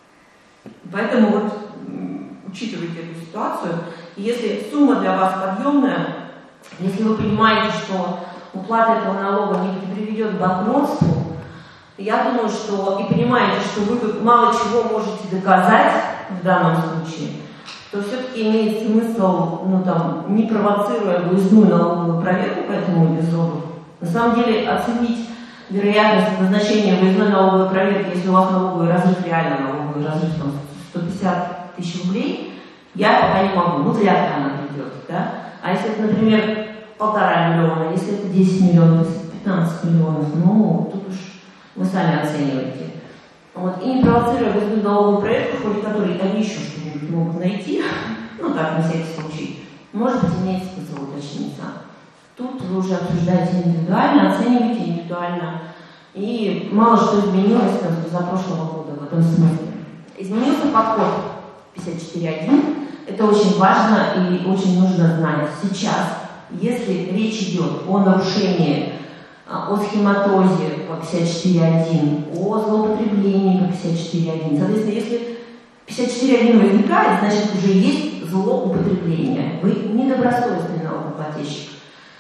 Поэтому вот учитывайте эту ситуацию. И если сумма для вас подъемная, если вы понимаете, что уплата этого налога не приведет к банкротству, я думаю, что и понимаете, что вы мало чего можете доказать в данном случае, то все-таки имеет смысл, ну там, не провоцируя выездную налоговую проверку по этому эпизоду, на самом деле оценить вероятность назначения выездной налоговой проверки, если у вас налоговый разрыв, реально налоговый разрыв, там, сто пятьдесят тысяч рублей, я пока не могу, ну вряд ли она придет, да? А если это, например, полтора миллиона, если это десять миллионов, если это пятнадцать миллионов, ну, тут уж вы сами оцениваете. Вот. И не провоцируя выездную налоговую проверку, в ходе которой они еще что-нибудь могут найти, ну так, на всякий случай, может быть, имеет смысл уточниться. Тут вы уже обсуждаете индивидуально, оцениваете индивидуально. И мало что изменилось за прошлого года в этом смысле. Изменился подход пятьдесят четыре точка один. Это очень важно и очень нужно знать. Сейчас, если речь идет о нарушении, о схематозе по пятьдесят четыре точка один, о злоупотреблении по пятьдесят четыре точка один. Соответственно, если пятьдесят четыре точка один возникает, значит уже есть злоупотребление. Вы недобросовестный налогоплательщик.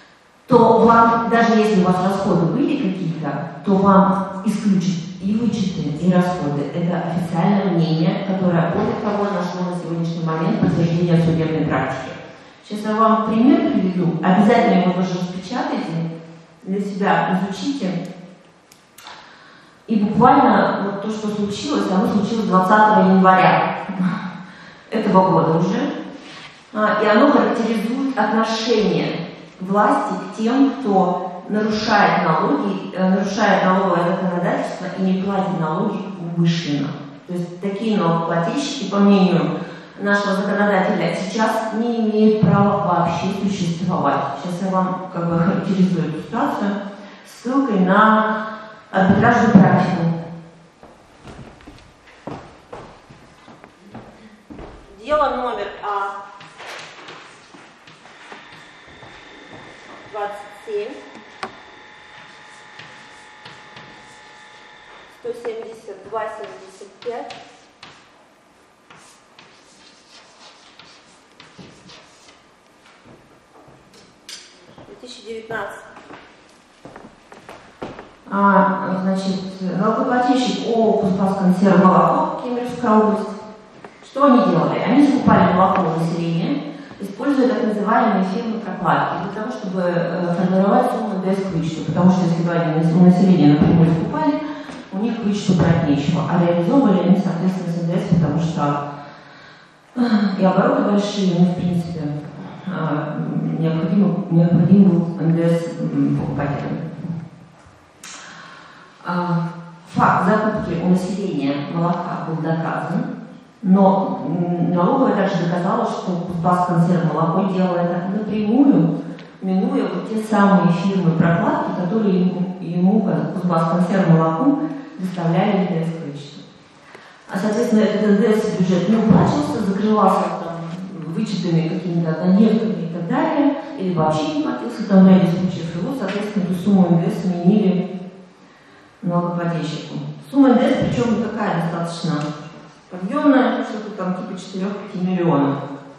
То вам, даже если у вас расходы были какие-то, то вам исключат и вычеты, и расходы. Это официальное мнение, которое, более того, нашло на сегодняшний момент подтверждение в судебной практике. Сейчас я вам пример приведу. Обязательно его тоже распечатайте, для себя изучите. И буквально вот то, что случилось, оно случилось двадцатого января этого года уже. И оно характеризует отношение власти к тем, кто нарушает налоги, нарушает налоговое законодательство и не платит налоги умышленно. То есть такие налогоплательщики, по мнению нашего законодателя, сейчас не имеют права вообще существовать. Сейчас я вам как бы характеризую эту ситуацию ссылкой на арбитражную практику. Дело номер А двадцать семь сто семьдесят два семьдесят пять.
две тысячи девятнадцать.
А, значит, налогоплательщик ООО «Кузбассконсерв молоко», Кемеровская область. Что они делали? Они закупали молоко у населения, используя так называемые фирмы-прокладки для того, чтобы э, формировать сумму эн дэ эс к вычету, потому что если бы они у населения напрямую закупали, у них к вычету брать нечего, а реализовывали они, соответственно, с эн дэ эс, потому что э, и обороты большие, ну, в принципе, э, необходимо, необходим был эн дэ эс покупателям. Факт закупки у населения молока был доказан, но налоговая также доказала, что Кузбассконсерв молоко делало это напрямую, минуя вот те самые фирмы-прокладки, которые ему, ему Кузбассконсерв молоку доставляли эн дэ эс к вычету. А, соответственно, этот эн дэ эс в бюджет не уплачивался, закрывался там вычетами какими-то однодневками и так далее, или вообще не платился там в ряде случаев. И вот, соответственно, эту сумму эн дэ эс сменили налогоплательщику. Сумма эн дэ эс, причем не такая достаточно подъемная, что-то там типа четыре-пять миллионов.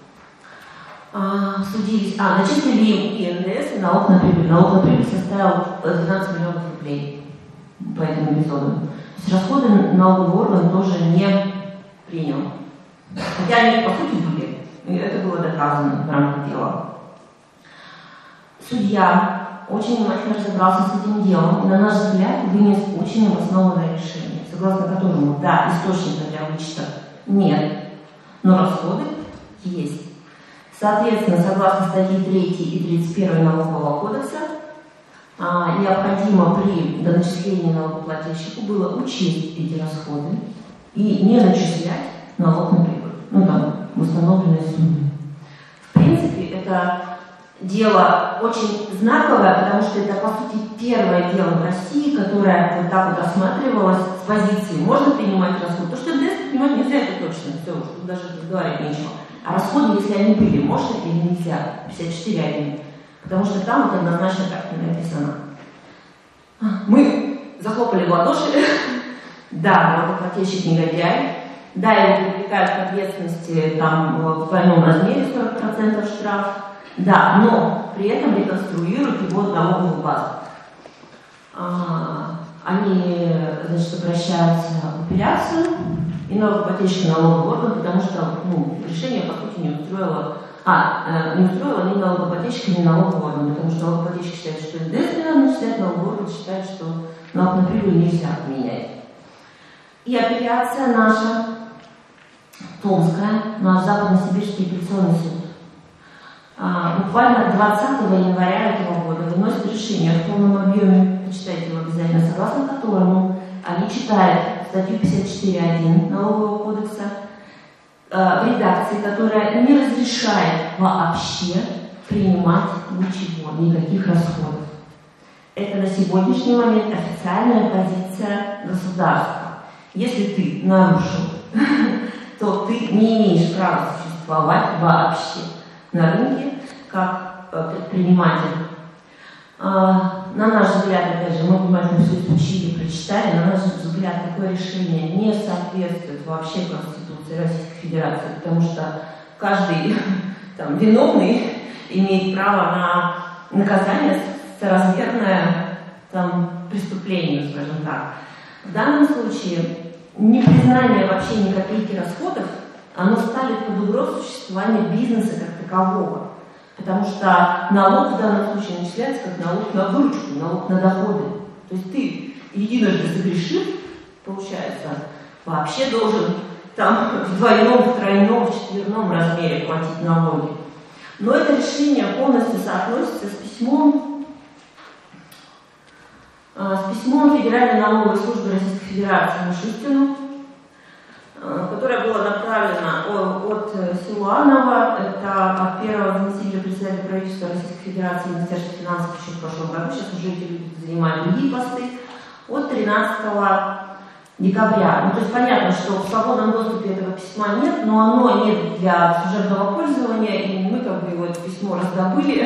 А, судились, а, начислили им и эн дэ эс, и налог на прибыль. Налог на прибыль составил двенадцать миллионов рублей по этому эпизоду. То есть расходы налоговый орган тоже не принял. Хотя они, по сути, были. И это было доказано в рамках дела. Судья очень внимательно разобрался с этим делом и, на наш взгляд, вынес очень обоснованное решение, согласно которому, да, источника для вычета нет, но расходы есть. Соответственно, согласно статье третьей и тридцать первой Налогового кодекса, а, необходимо при доначислении налогоплательщику было учесть эти расходы и не начислять налог на прибыль, ну там, в установленной сумме. В принципе, это дело очень знаковое, потому что это, по сути, первое дело в России, которое вот так вот рассматривалось с позиции «можно принимать расходы». То, что эн дэ эс принимать нельзя, это точно, все, тут даже говорить нечего. А расходы, если они были, можно или нельзя? пятьдесят четыре один. Потому что там вот однозначно так не написано. Мы захлопали в ладоши. Да, налогоплательщик негодяй. Да, его привлекают к ответственности там, в двойном размере сорок процентов штраф. Да, но при этом реконструируют его налоговую базу. А, они, значит, обращаются в апелляцию и налогоплательщик налоговый орган, потому что ну, решение, по сути, не устроило, а, не устроило ни налогоплательщика, ни налоговый орган, потому что налогоплательщик считает, что эн дэ эс не надо начислять, налоговый орган считает, что налог на прибыль нельзя отменять. И апелляция наша, Томская, наш Западно-Сибирский апелляционный суд, буквально двадцатого января этого года выносит решение в полном объеме, почитайте его обязательно, согласно которому они читают статью пятьдесят четыре один Налогового кодекса э, в редакции, которая не разрешает вообще принимать ничего, никаких расходов. Это на сегодняшний момент официальная позиция государства. Если ты нарушил, то ты не имеешь права существовать вообще на рынке как предприниматель. На наш взгляд, опять же, мы внимательно все изучили, прочитали, на наш взгляд, такое решение не соответствует вообще Конституции Российской Федерации, потому что каждый там, виновный имеет право на наказание соразмерное там, преступлению, скажем так. В данном случае непризнание вообще ни копейки расходов, оно ставит под угрозу существование бизнеса как такового. Потому что налог в данном случае начисляется как налог на выручку, налог на доходы. То есть ты, единожды согрешив, получается, вообще должен там в двойном, в тройном, в четверном размере платить налоги. Но это решение полностью соотносится с письмом, с письмом Федеральной налоговой службы Российской Федерации Мишустину, которая была направлена от Силуанова, это от первого заместителя председателя правительства Российской Федерации, Министерства финансов еще в прошлом году, сейчас уже эти люди занимают другие посты, от тринадцатого декабря. Ну, то есть понятно, что в свободном доступе этого письма нет, но оно нет для служебного пользования, и мы как бы его это письмо раздобыли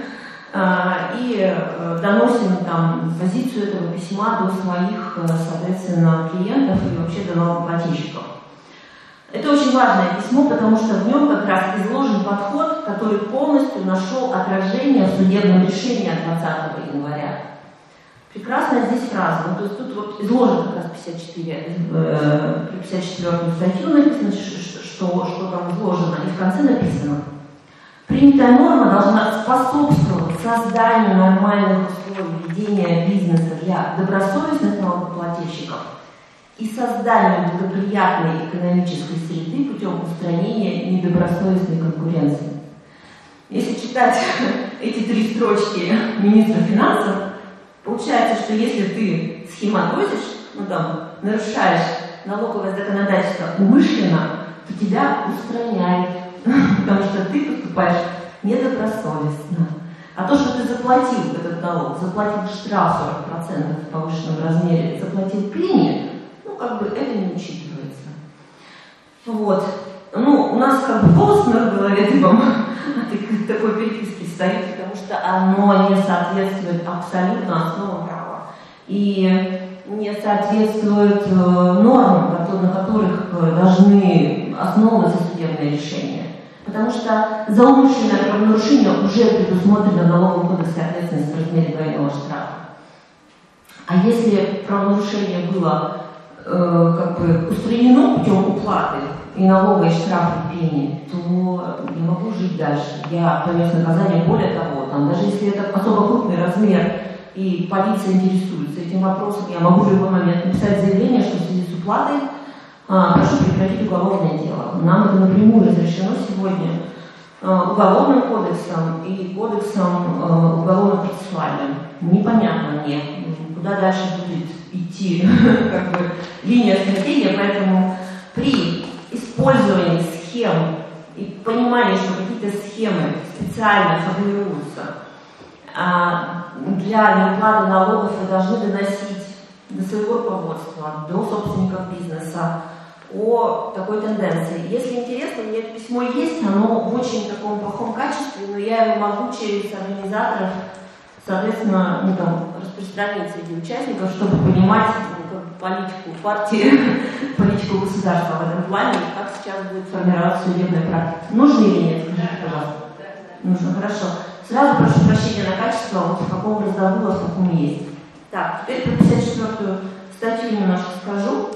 и доносим там позицию этого письма до своих, соответственно, клиентов и вообще до налогоплательщиков. Это очень важное письмо, потому что в нем как раз изложен подход, который полностью нашел отражение в судебном решении от двадцатого января. Прекрасная здесь фраза. Ну, то есть тут вот изложено как раз пятьдесят четыре, э, пятьдесят четвёртую статью написано, что, что там изложено, и в конце написано: принятая норма должна способствовать созданию нормальных условий ведения бизнеса для добросовестных налогоплательщиков и созданию благоприятной экономической среды путем устранения недобросовестной конкуренции. Если читать эти три строчки министра финансов, получается, что если ты схематозишь, ну там, нарушаешь налоговое законодательство умышленно, то тебя устраняют, потому что ты поступаешь недобросовестно. А то, что ты заплатил этот налог, заплатил штраф сорок процентов в повышенном размере, заплатил пени, ну, как бы это не учитывается. Вот. Ну, у нас как бы волос на голове дыбом от такой переписки стоит, потому что оно не соответствует абсолютно основам права. И не соответствует нормам, на которых должны основываться судебные решения. Потому что за умышленное правонарушение уже предусмотрено в Налоговом кодексе ответственность в размере двойного штрафа. А если правонарушение было э, как бы устранено путем уплаты и налога, и штрафа, и пени, то я могу жить дальше. Я понес наказание, более того, там, даже если это особо крупный размер, и полиция интересуется этим вопросом, я могу в любой момент написать заявление, что в связи с уплатой а, прошу прекратить уголовное дело. Нам это напрямую разрешено сегодня а, Уголовным кодексом и кодексом а, уголовно-процессуальным. Непонятно мне, куда дальше будет идти как бы, линия стратегии, поэтому при использовании схем и понимании, что какие-то схемы специально формируются для неуплаты налогов, вы должны доносить до своего руководства, до собственников бизнеса о такой тенденции. Если интересно, у меня это письмо есть, оно в очень таком плохом качестве, но я его могу через организаторов, соответственно, ну, там, распространить среди участников, чтобы понимать ну, политику партии, политику государства в этом плане, и как сейчас будет формироваться судебная практика. Нужно или нет? Скажите, пожалуйста. Нужно, хорошо. Сразу прошу прощения на качество, вот в каком раздобыла, в каком есть. Так, теперь про пятьдесят четвёртую статью немножко скажу.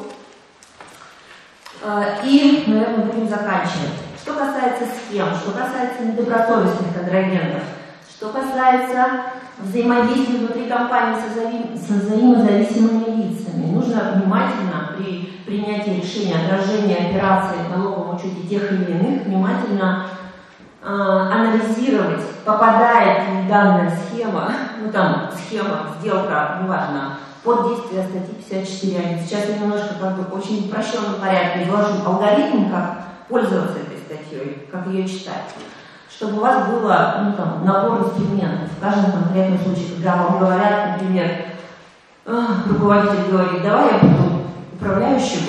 И, наверное, будем заканчивать. Что касается схем, что касается недобросовестных контрагентов, что касается взаимодействия внутри компании со, взаим... со взаимозависимыми лицами, нужно внимательно при принятии решения отражения операций в налоговом учете тех или иных, внимательно анализировать, попадает ли данная схема, ну там схема, сделка, неважно, под действие статьи пятьдесят четыре. Сейчас я немножко как бы очень упрощенном порядке изложу алгоритм, как пользоваться этой статьей, как ее читать, чтобы у вас было ну, там, набор инструментов. В каждом конкретном случае, когда вам говорят, например, руководитель говорит, давай я буду управляющим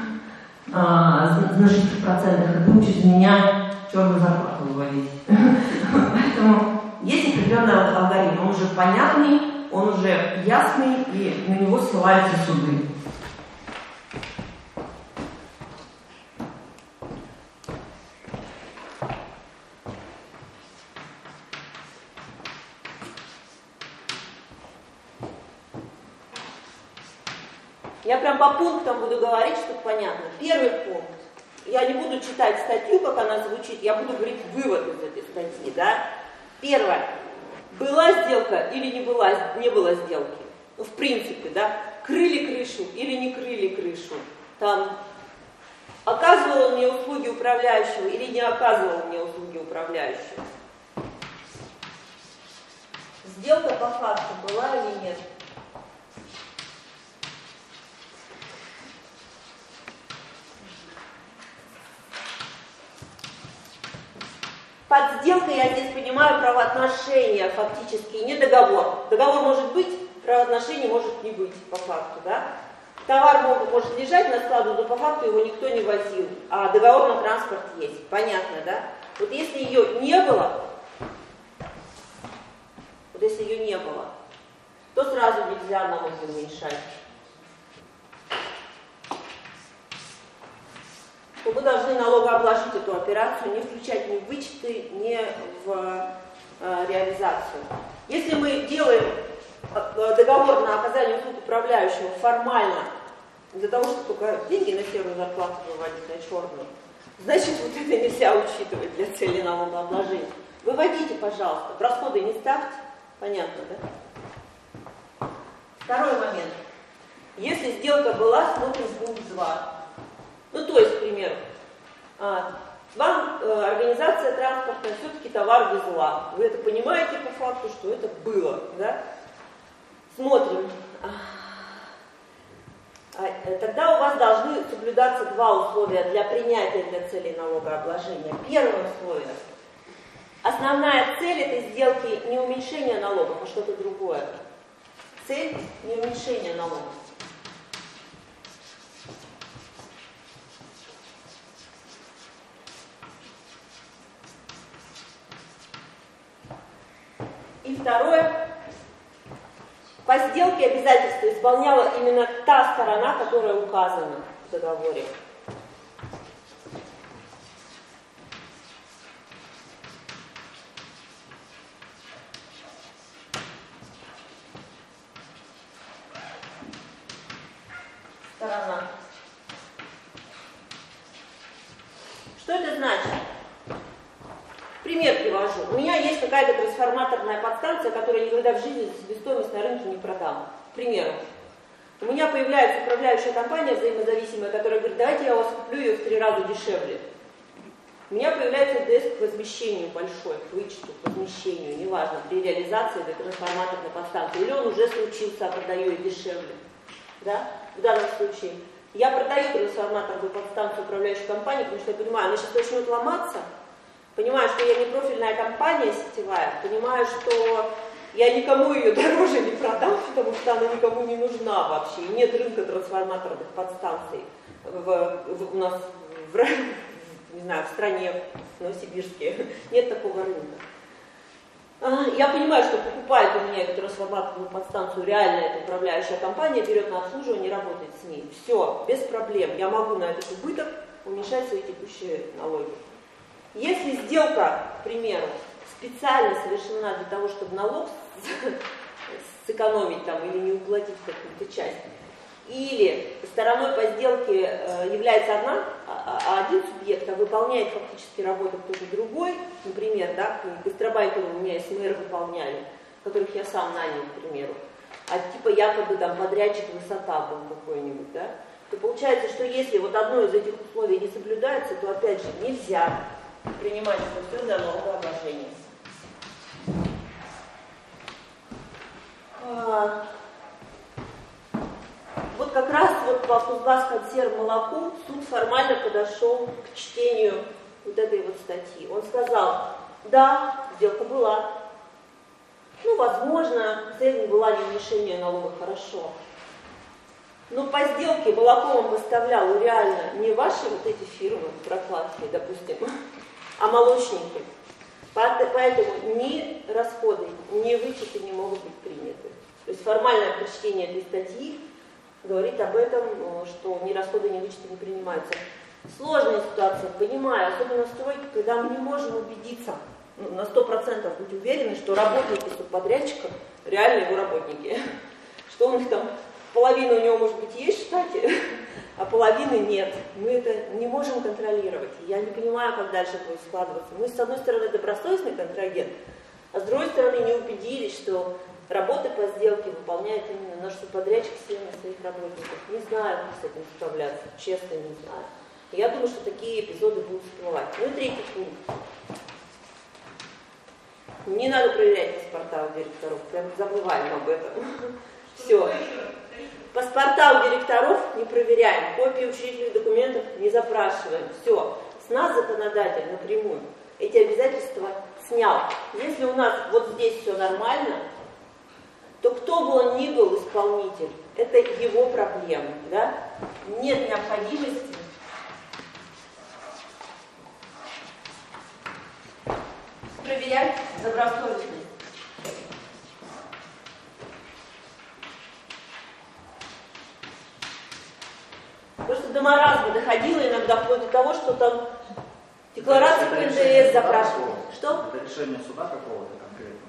на шести процентах, и будем через меня черную зарплату выводить. Поэтому есть определенный алгоритм, он уже понятный, он уже ясный, и на него ссылаются суды. Я прям по пунктам буду говорить, чтобы понятно. Первый пункт. Я не буду читать статью, как она звучит, я буду говорить вывод из этой статьи, да. Первое. Была сделка или не была, не было сделки? Ну, в принципе, да. Крыли крышу или не крыли крышу? Там, оказывал он мне услуги управляющего или не оказывал мне услуги управляющего? Сделка по факту была или нет? Под сделкой я здесь понимаю правоотношения фактически, не договор. Договор может быть, правоотношений может не быть по факту, да? Товар может, может лежать на складу, но по факту его никто не возил, а договор на транспорт есть. Понятно, да? Вот если ее не было, вот если ее не было, то сразу нельзя налоги уменьшать.
то вы должны налогообложить эту операцию, не включать ни в вычеты, ни в э, реализацию. Если мы делаем договор на оказание услуг управляющего формально, для того, чтобы только деньги на серую зарплату выводить на черную, значит, вот это нельзя учитывать для цели налогообложения. Выводите, пожалуйста, в расходы не ставьте. Понятно, да? Второй момент. Если сделка была, смотрим пункт два. Ну, то есть, к примеру, вам э, организация транспортная все-таки товар везла. Вы это понимаете по факту, что это было, да? Смотрим. Тогда у вас должны соблюдаться два условия для принятия для целей налогообложения. Первое условие. Основная цель этой сделки не уменьшение налогов, а что-то другое. Цель не уменьшение налогов. И второе. По сделке обязательства исполняла именно та сторона, которая указана в договоре. Сторона. Что это значит? Пример привожу. У меня есть какая-то трансформаторная подстанция, которая никогда в жизни себестоимость на рынке не продам. К примеру. У меня появляется управляющая компания взаимозависимая, которая говорит, давайте я у вас куплю ее в три раза дешевле. У меня появляется ДС к возмещению большой, к вычету, к возмещению, неважно, при реализации этой трансформаторной подстанции. Или он уже случился, а продаю ее дешевле. Да? В данном случае я продаю трансформаторную подстанцию управляющей компании, потому что я понимаю, она сейчас начнет ломаться. Понимаю, что я не профильная компания сетевая, понимаю, что я никому ее дороже не продам, потому что она никому не нужна вообще. И нет рынка трансформаторных подстанций в, в, у нас в, не знаю, в стране, в Новосибирске. Нет такого рынка. Я понимаю, что покупает у меня эту трансформаторную подстанцию реально эта управляющая компания, берет на обслуживание, работает с ней. Все, без проблем. Я могу на этот убыток уменьшать свои текущие налоги. Если сделка, к примеру, специально совершена для того, чтобы налог сэкономить там, или не уплатить какую-то часть, или стороной по сделке является одна, а один субъект, а выполняет фактически работу кто-то другой, например, да, гастробайтеры у меня СМР выполняли, которых я сам нанял, к примеру, а типа якобы там подрядчик высота был какой-нибудь, да, то получается, что если вот одно из этих условий не соблюдается, то опять же нельзя принимать это все за налогообложение. А, вот как раз вот по Кузбасс-консерв молоку суд формально подошел к чтению вот этой вот статьи. Он сказал, да, сделка была. Ну, возможно, цель не была не уменьшение налога, хорошо. Но по сделке молоко он поставлял реально не ваши вот эти фирмы прокладки, допустим, а молочники. Поэтому ни расходы, ни вычеты не могут быть приняты. То есть формальное прочтение этой статьи говорит об этом, что ни расходы, ни вычеты не принимаются. Сложная ситуация, понимаю, особенно в стройке, когда мы не можем убедиться, ну, на сто процентов быть уверены, что работники субподрядчика реально его работники. Что у них там половина у него, может быть, есть в штате, а половины нет. Мы это не можем контролировать. Я не понимаю, как дальше будет складываться. Мы, с одной стороны, добросовестный контрагент, а с другой стороны, не убедились, что работы по сделке выполняет именно наш субподрядчик всеми своих работников. Не знаю, как с этим справляться, честно не знаю. Я думаю, что такие эпизоды будут всплывать. Ну и третий пункт. Не надо проверять паспорта у директоров, прям забываем об этом. Все. Паспорта у директоров не проверяем, копии учредительных документов не запрашиваем. Все. С нас законодатель напрямую эти обязательства снял. Если у нас вот здесь все нормально, то кто бы он ни был исполнитель, это его проблема. Да? Нет необходимости проверять добросовестность. Просто до маразма доходило иногда. туда вплоть до того, что там декларацию по эн дэ эс запрашивают. Что?
Это решение суда какого-то конкретного?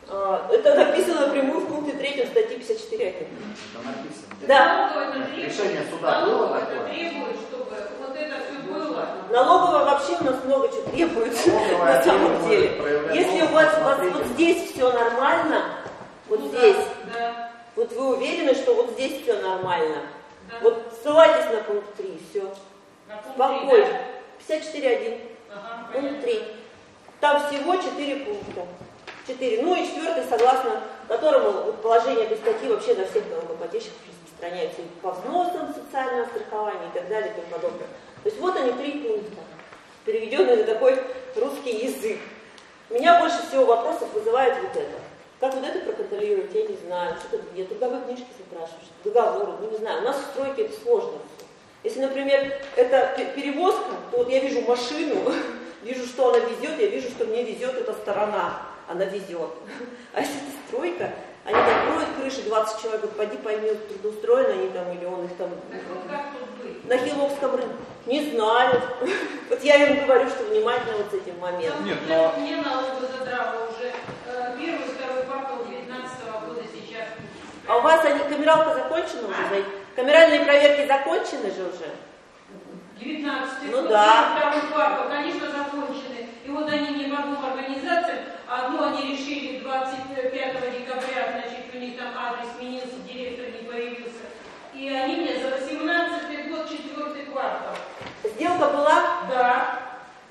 А, это написано напрямую в пункте третьем статьи пятьдесят четыре.
Это написано.
Да.
Решение суда было такое?
Требует, чтобы вот это все было.
Налоговая вообще у нас много чего требует на самом деле. Если у вас, у вас вот здесь все нормально, вот
Ну,
здесь,
Да.
вот вы уверены, что вот здесь все нормально,
Да.
вот ссылайтесь на пункт три, все.
На пункт три,
Спокойно.
да?
пятьдесят четыре один.
Ага,
Пункт
понятно.
три. Там всего четыре пункта. четыре. Ну и четвертый, согласно которому вот положение этой статьи вообще на всех налогоплательщиков распространяется и по взносам социального страхования и так далее и тому подобное. То есть вот они три пункта, переведенные на такой русский язык. Меня больше всего вопросов вызывает вот это. Как вот это проконтролировать, я не знаю. Что-то где трудовые книжки запрашиваешь, договоры, ну не знаю. У нас в стройке это сложно все. Если, например, это перевозка, то вот я вижу машину, вижу, что она везет, я вижу, что мне везет эта сторона, она везет. А если это стройка, они там кроют крыши, двадцать человек, вот пойди пойми, трудоустроены они там, или он их там...
Так вот как тут быть?
На Хиловском рынке. Не знаю. Вот я им говорю, что внимательно вот с этим моментом.
Нет, но-
Мне налога задрало уже э, первый, второй квартал девятнадцатого года сейчас.
А у вас они, камералка закончена уже? да? Камеральные проверки закончены же уже?
девятнадцатый
Ну
год,
да.
второй квартал, конечно, закончены. И вот они мне по двум организациям, одну они решили двадцать пятого декабря, значит, у них там адрес сменился, директор не появился. И они мне за восемнадцатый год, четвертый квартал.
Сделка была?
Да.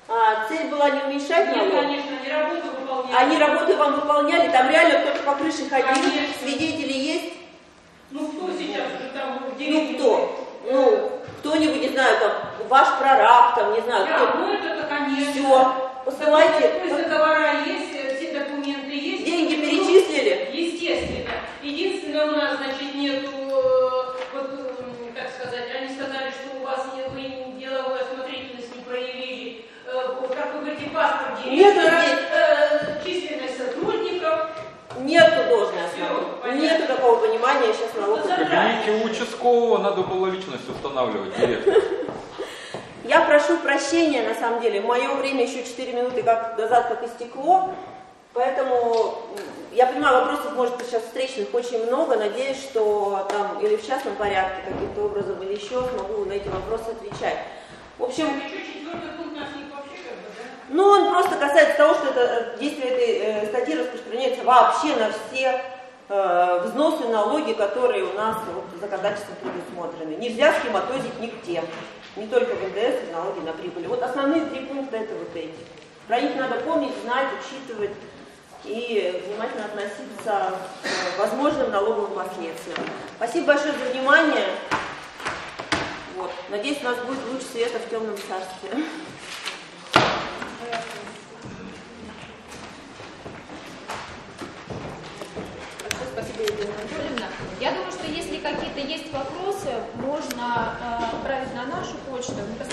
А, цель была не уменьшать
Нет,
налог?
конечно, они работу выполняли.
Они работы вам выполняли? Там реально кто-то по крыше ходил?
Конечно.
Свидетели есть?
Ну кто сейчас уже там в
Ну
деревне?
кто? Ну, кто-нибудь, не знаю, там, ваш прораб, там, не знаю,
Да,
кто.
ну это-то, конечно.
Все, посылайте.
То есть договора есть, все документы есть.
Деньги
Ну,
перечислили?
Естественно. Единственное, у нас, значит, нету, э, вот, м, как сказать, они сказали, что у вас не, вы деловую осмотрительность не проявили. Э, как вы говорите, паспорт
Нету
директора,
здесь.
э, численность сотрудников.
Нету должной
Всё,
основы.
понятно.
Нету такого понимания сейчас налогов.
Ну,
В кабинете у участкового надо было личность устанавливать директор.
Я прошу прощения, на самом деле. Мое время еще четыре минуты как назад как истекло. Поэтому я понимаю, вопросов может быть сейчас встречных очень много. Надеюсь, что там или в частном порядке каким-то образом, или еще смогу на эти вопросы отвечать. В общем,
Еще четвертый пункт нас не вообще как бы, да?
ну он просто касается того, что это, действие этой э, статьи распространяется вообще на все э, взносы, налоги, которые у нас вот, законодательством предусмотрены. Нельзя схематозить нигде. Не только в эн дэ эс и налоги на прибыль. Вот основные три пункта это вот эти. Про них надо помнить, знать, учитывать и внимательно относиться к возможным налоговым последствиям. Спасибо большое за внимание. Вот. Надеюсь, у нас будет луч света в темном царстве.
Спасибо, Елена Анатольевна. Я думаю, что если какие-то есть вопросы, можно э, отправить на нашу почту.